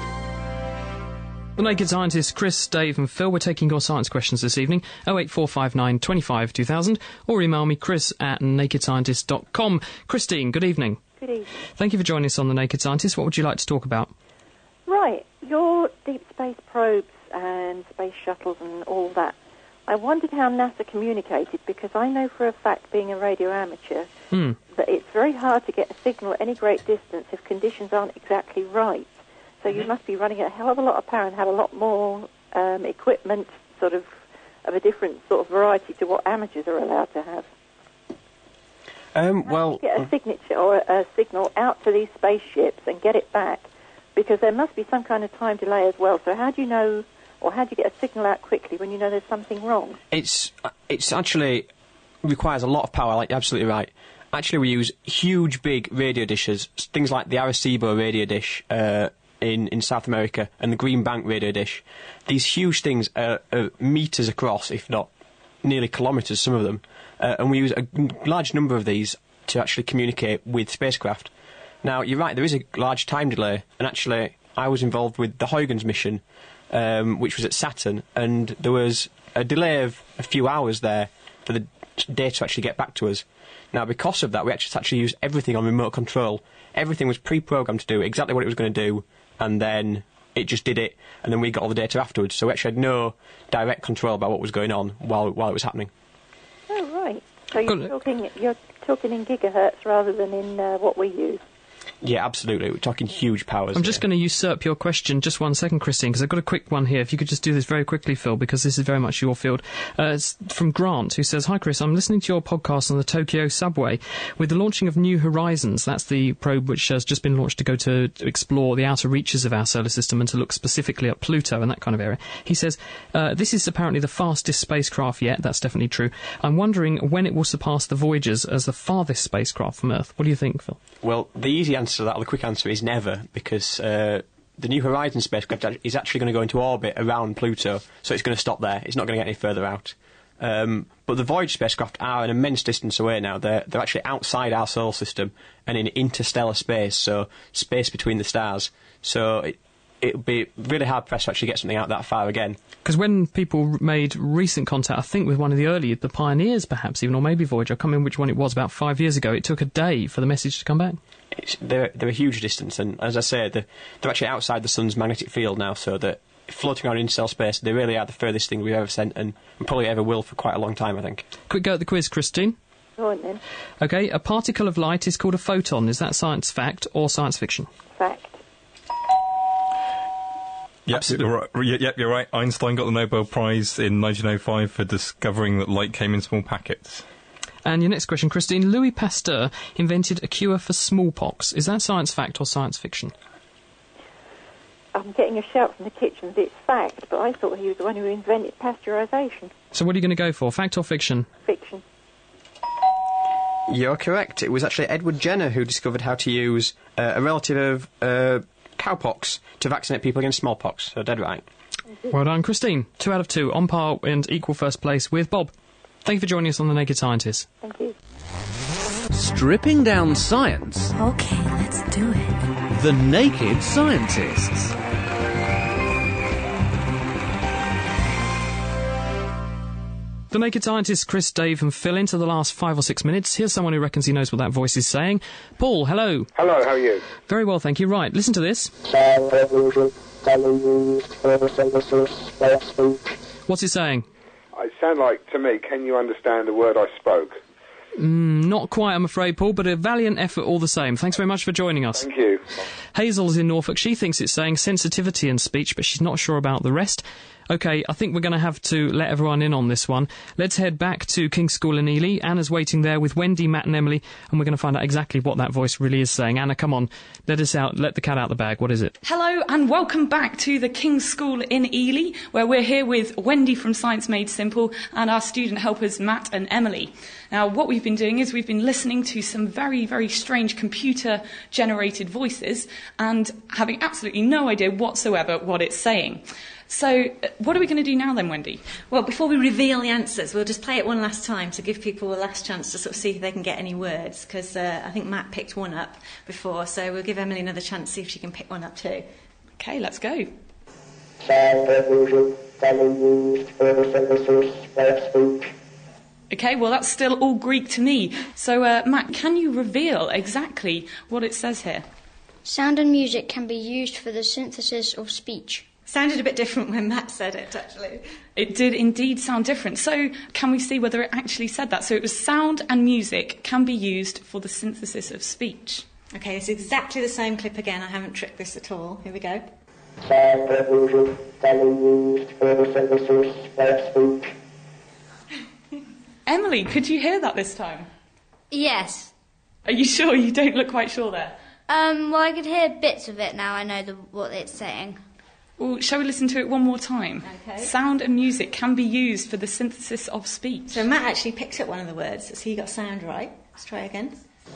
The Naked Scientists, Chris, Dave and Phil, we're taking your science questions this evening, oh eight four five nine, two five, two thousand, or email me, chris at nakedscientist dot com. Christine, good evening. Good evening. Thank you for joining us on The Naked Scientists. What would you like to talk about? Right, your deep space probes and space shuttles and all that. I wondered how NASA communicated, because I know for a fact, being a radio amateur, Hmm. that it's very hard to get a signal at any great distance if conditions aren't exactly right. So you must be running a hell of a lot of power and have a lot more um, equipment, sort of, of a different sort of variety to what amateurs are allowed to have. Um, well, Get a signature or a, a signal out to these spaceships and get it back, because there must be some kind of time delay as well. So how do you know, or how do you get a signal out quickly when you know there's something wrong? It's it's actually requires a lot of power. Like, you're absolutely right. Actually, we use huge, big radio dishes, things like the Arecibo radio dish uh, in in South America and the Green Bank radio dish. These huge things are, are meters across, if not nearly kilometres, some of them, uh, and we use a large number of these to actually communicate with spacecraft. Now, you're right, there is a large time delay, and actually I was involved with the Huygens mission, um, which was at Saturn, and there was a delay of a few hours there for the data to actually get back to us. Now, because of that, we actually, actually used everything on remote control. Everything was pre-programmed to do exactly what it was going to do, and then it just did it, and then we got all the data afterwards. So we actually had no direct control about what was going on while while it was happening. Oh, right. So you're talking, you're talking in gigahertz rather than in uh, what we use. Yeah, absolutely. We're talking huge powers. I'm just going to usurp your question just one second, Christine, because I've got a quick one here. If you could just do this very quickly, Phil, because this is very much your field. Uh, it's from Grant, who says, "Hi, Chris. I'm listening to your podcast on the Tokyo subway. With the launching of New Horizons," that's the probe which has just been launched to go to, to explore the outer reaches of our solar system and to look specifically at Pluto and that kind of area. He says, uh, "This is apparently the fastest spacecraft yet." That's definitely true. "I'm wondering when it will surpass the Voyagers as the farthest spacecraft from Earth." What do you think, Phil? Well, the easy answer to that, or the quick answer, is never, because uh, the New Horizons spacecraft is actually going to go into orbit around Pluto, so it's going to stop there. It's not going to get any further out. Um, but the Voyager spacecraft are an immense distance away now. They're, they're actually outside our solar system and in interstellar space, so space between the stars. So it, it would be really hard pressed to actually get something out that far again. Because when people made recent contact, I think with one of the early, the Pioneers perhaps even, or maybe Voyager, I can't remember which one it was, about five years ago, it took a day for the message to come back. It's, they're, they're a huge distance, and as I say, they're, they're actually outside the sun's magnetic field now, so that floating around in interstellar space, they really are the furthest thing we've ever sent, and, and probably ever will for quite a long time, I think. Quick go at the quiz, Christine. Go on then. OK, a particle of light is called a photon. Is that science fact or science fiction? Fact. Yep, you're right. Y- Yep, you're right. Einstein got the Nobel Prize in nineteen oh five for discovering that light came in small packets. And your next question, Christine. Louis Pasteur invented a cure for smallpox. Is that science fact or science fiction? I'm getting a shout from the kitchen that it's fact, but I thought he was the one who invented pasteurisation. So what are you going to go for, fact or fiction? Fiction. You're correct. It was actually Edward Jenner who discovered how to use uh, a relative of uh, cowpox to vaccinate people against smallpox. So dead right. Well done, Christine. Two out of two, on par and equal first place with Bob. Thank you for joining us on The Naked Scientist. Thank you. Stripping down science. Okay, let's do it. The Naked Scientists. The Naked Scientists, Chris, Dave and Phil, into the last five or six minutes. Here's someone who reckons he knows what that voice is saying. Paul, hello. Hello, how are you? Very well, thank you. Right, listen to this. What's it saying? It sounds like, to me, can you understand the word I spoke? Mm, not quite, I'm afraid, Paul, but a valiant effort all the same. Thanks very much for joining us. Thank you. Hazel is in Norfolk. She thinks it's saying sensitivity in speech, but she's not sure about the rest. OK, I think we're going to have to let everyone in on this one. Let's head back to King's School in Ely. Anna's waiting there with Wendy, Matt and Emily, and we're going to find out exactly what that voice really is saying. Anna, come on, let us out, let the cat out the bag. What is it? Hello and welcome back to the King's School in Ely, where we're here with Wendy from Science Made Simple and our student helpers Matt and Emily. Now, what we've been doing is we've been listening to some very, very strange computer-generated voices and having absolutely no idea whatsoever what it's saying. So, uh, what are we going to do now then, Wendy? Well, before we reveal the answers, we'll just play it one last time to give people a last chance to sort of see if they can get any words, because uh, I think Matt picked one up before, so we'll give Emily another chance to see if she can pick one up too. OK, let's go. OK, well, that's still all Greek to me. So, uh, Matt, can you reveal exactly what it says here? Sound and music can be used for the synthesis of speech. Sounded a bit different when Matt said it, actually. It did indeed sound different. So can we see whether it actually said that? So it was sound and music can be used for the synthesis of speech. OK, it's exactly the same clip again. I haven't tricked this at all. Here we go. Emily, could you hear that this time? Yes. Are you sure? You don't look quite sure there. Um, well, I could hear bits of it now. I know the, what it's saying. Well, shall we listen to it one more time? Okay. Sound and music can be used for the synthesis of speech. So Matt actually picked up one of the words, so he got sound right. Let's try again.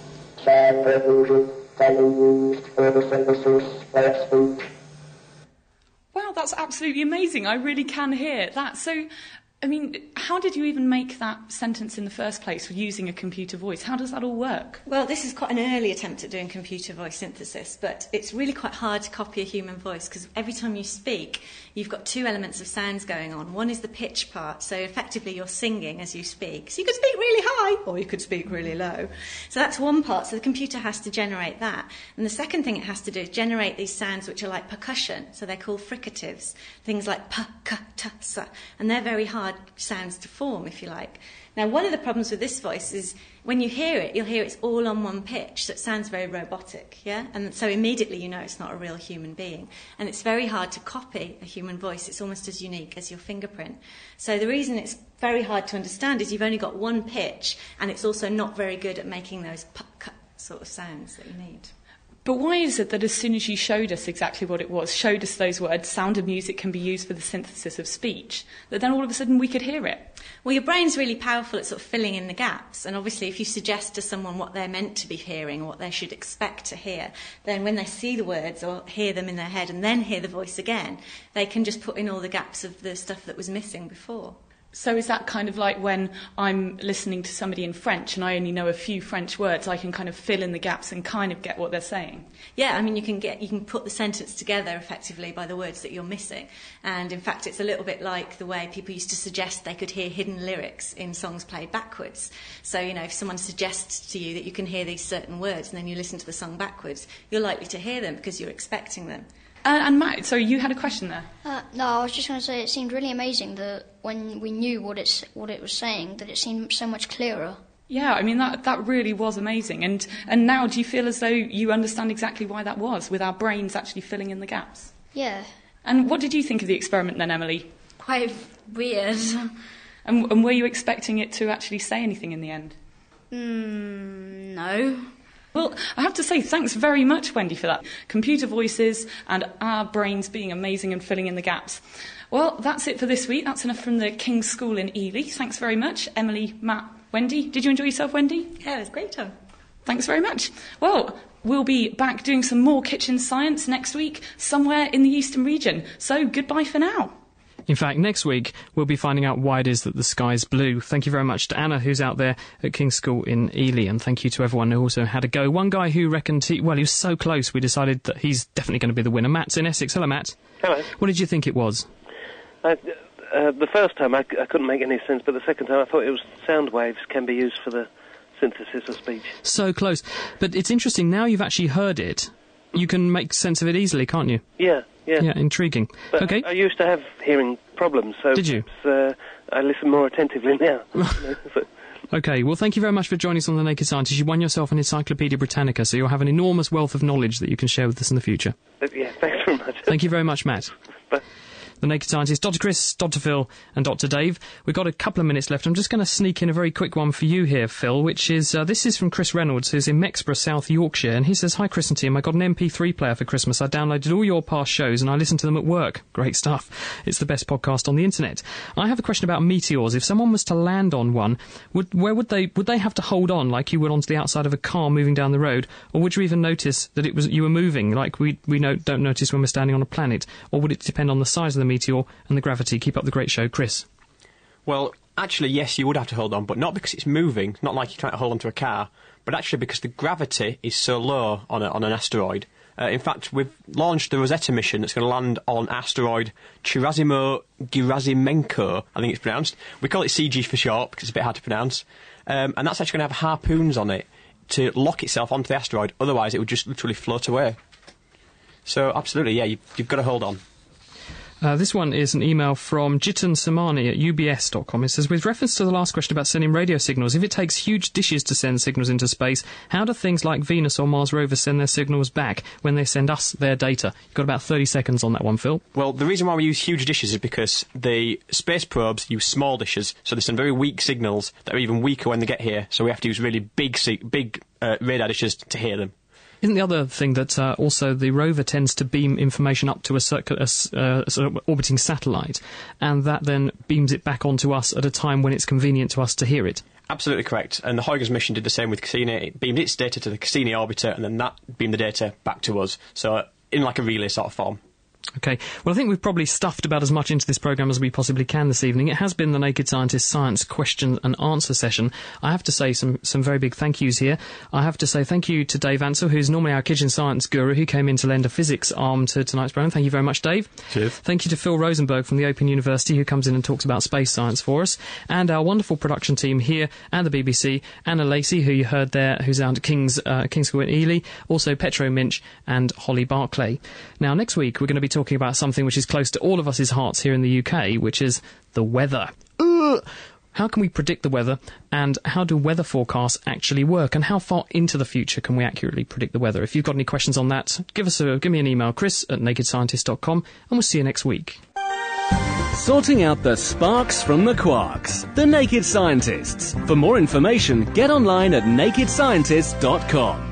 Wow, that's absolutely amazing. I really can hear that. So, I mean, how did you even make that sentence in the first place using a computer voice? How does that all work? Well, this is quite an early attempt at doing computer voice synthesis, but it's really quite hard to copy a human voice because every time you speak, you've got two elements of sounds going on. One is the pitch part, so effectively you're singing as you speak. So you could speak really high, or you could speak really low. So that's one part, so the computer has to generate that. And the second thing it has to do is generate these sounds which are like percussion, so they're called fricatives, things like pa, ka, ta, sa, and they're very hard sounds to form, if you like. Now, one of the problems with this voice is when you hear it, you'll hear it's all on one pitch, so it sounds very robotic, yeah? And so immediately you know it's not a real human being. And it's very hard to copy a human voice. It's almost as unique as your fingerprint. So the reason it's very hard to understand is you've only got one pitch, and it's also not very good at making those p- sort of sounds that you need. But why is it that as soon as you showed us exactly what it was, showed us those words, sound and music can be used for the synthesis of speech, that then all of a sudden we could hear it? Well, your brain's really powerful at sort of filling in the gaps. And obviously, if you suggest to someone what they're meant to be hearing or what they should expect to hear, then when they see the words or hear them in their head and then hear the voice again, they can just put in all the gaps of the stuff that was missing before. So is that kind of like when I'm listening to somebody in French and I only know a few French words, I can kind of fill in the gaps and kind of get what they're saying? Yeah, I mean, you can get you can put the sentence together effectively by the words that you're missing. And in fact, it's a little bit like the way people used to suggest they could hear hidden lyrics in songs played backwards. So, you know, if someone suggests to you that you can hear these certain words and then you listen to the song backwards, you're likely to hear them because you're expecting them. Uh, and Matt, sorry, you had a question there. Uh, no, I was just going to say it seemed really amazing that when we knew what it's what it was saying, that it seemed so much clearer. Yeah, I mean that that really was amazing. And and now, do you feel as though you understand exactly why that was, with our brains actually filling in the gaps? Yeah, And what did you think of the experiment then, Emily? Quite weird. And, and were you expecting it to actually say anything in the end? Mm, no. Well, I have to say thanks very much, Wendy, for that. Computer voices and our brains being amazing and filling in the gaps. Well, that's it for this week. That's enough from the King's School in Ely. Thanks very much, Emily, Matt, Wendy. Did you enjoy yourself, Wendy? Yeah, it was great, Tom. Thanks very much. Well, we'll be back doing some more kitchen science next week, somewhere in the eastern region. So goodbye for now. In fact, next week, we'll be finding out why it is that the sky's blue. Thank you very much to Anna, who's out there at King's School in Ely, and thank you to everyone who also had a go. One guy who reckoned, he, well, he was so close, we decided that he's definitely going to be the winner. Matt's in Essex. Hello, Matt. Hello. What did you think it was? Uh, uh, the first time I, I couldn't make any sense, but the second time I thought it was sound waves can be used for the synthesis of speech. So close. But it's interesting, now you've actually heard it, you can make sense of it easily, can't you? Yeah, yeah. Yeah, intriguing. But okay. I, I used to have hearing problems, so Did you? Uh, I listen more attentively now. OK, well, thank you very much for joining us on The Naked Scientist. You won yourself an Encyclopaedia Britannica, so you'll have an enormous wealth of knowledge that you can share with us in the future. Uh, yeah, thanks very much. Thank you very much, Matt. Bye. The Naked Scientist, Doctor Chris, Doctor Phil and Doctor Dave. We've got a couple of minutes left. I'm just going to sneak in a very quick one for you here, Phil, which is, uh, this is from Chris Reynolds, who's in Mexborough, South Yorkshire, and he says, "Hi Chris and team, I got an M P three player for Christmas. I downloaded all your past shows and I listened to them at work. Great stuff. It's the best podcast on the internet. I have a question about meteors. If someone was to land on one, would, where would they, would they have to hold on like you would onto the outside of a car moving down the road? Or would you even notice that it was, you were moving, like we, we no, don't notice when we're standing on a planet? Or would it depend on the size of the meteor and the gravity? Keep up the great show, Chris." Well, actually, yes, you would have to hold on, but not because it's moving, not like you're trying to hold onto a car, but actually because the gravity is so low on, a, on an asteroid. Uh, in fact, we've launched the Rosetta mission that's going to land on asteroid Chirasimo-Gerasimenko, I think it's pronounced. We call it C G for short, because it's a bit hard to pronounce. Um, and that's actually going to have harpoons on it to lock itself onto the asteroid, otherwise it would just literally float away. So, absolutely, yeah, you, you've got to hold on. Uh, this one is an email from Jitan Samani at U B S dot com. It says, with reference to the last question about sending radio signals, if it takes huge dishes to send signals into space, how do things like Venus or Mars rovers send their signals back when they send us their data? You've got about thirty seconds on that one, Phil. Well, the reason why we use huge dishes is because the space probes use small dishes, so they send very weak signals that are even weaker when they get here, so we have to use really big, big uh, radar dishes to hear them. Isn't the other thing that uh, also the rover tends to beam information up to a, circu- a, uh, a sort of orbiting satellite, and that then beams it back onto us at a time when it's convenient to us to hear it? Absolutely correct. And the Huygens mission did the same with Cassini. It beamed its data to the Cassini orbiter, and then that beamed the data back to us. So uh, in like a relay sort of form. OK, well, I think we've probably stuffed about as much into this programme as we possibly can this evening. It has been the Naked Scientist Science Question and Answer session. I have to say some, some very big thank yous here. I have to say thank you to Dave Ansell, who's normally our kitchen science guru, who came in to lend a physics arm to tonight's programme. Thank you very much, Dave. Cheers. Thank you to Phil Rosenberg from the Open University, who comes in and talks about space science for us. And our wonderful production team here and the B B C, Anna Lacey, who you heard there, who's out at King's, uh, King's School in Ely, also Petro Minch and Holly Barclay. Now, next week, we're going to be talking about something which is close to all of us' hearts here in the U K, which is the weather. Ugh. How can we predict the weather, and how do weather forecasts actually work, and how far into the future can we accurately predict the weather? If you've got any questions on that, give us a give me an email, Chris at naked scientist dot com, and we'll see you next week. Sorting out the sparks from the quarks. The Naked Scientists. For more information, get online at naked scientist dot com.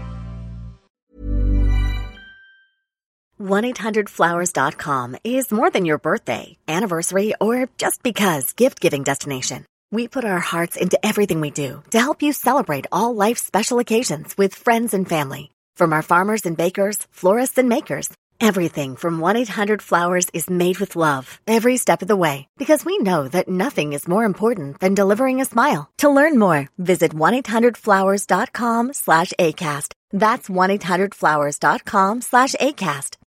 one eight hundred flowers dot com is more than your birthday, anniversary, or just because gift-giving destination. We put our hearts into everything we do to help you celebrate all life's special occasions with friends and family. From our farmers and bakers, florists and makers, everything from one eight hundred flowers is made with love every step of the way, because we know that nothing is more important than delivering a smile. To learn more, visit one eight hundred flowers dot com slash ACAST. That's one eight hundred flowers dot com slash ACAST.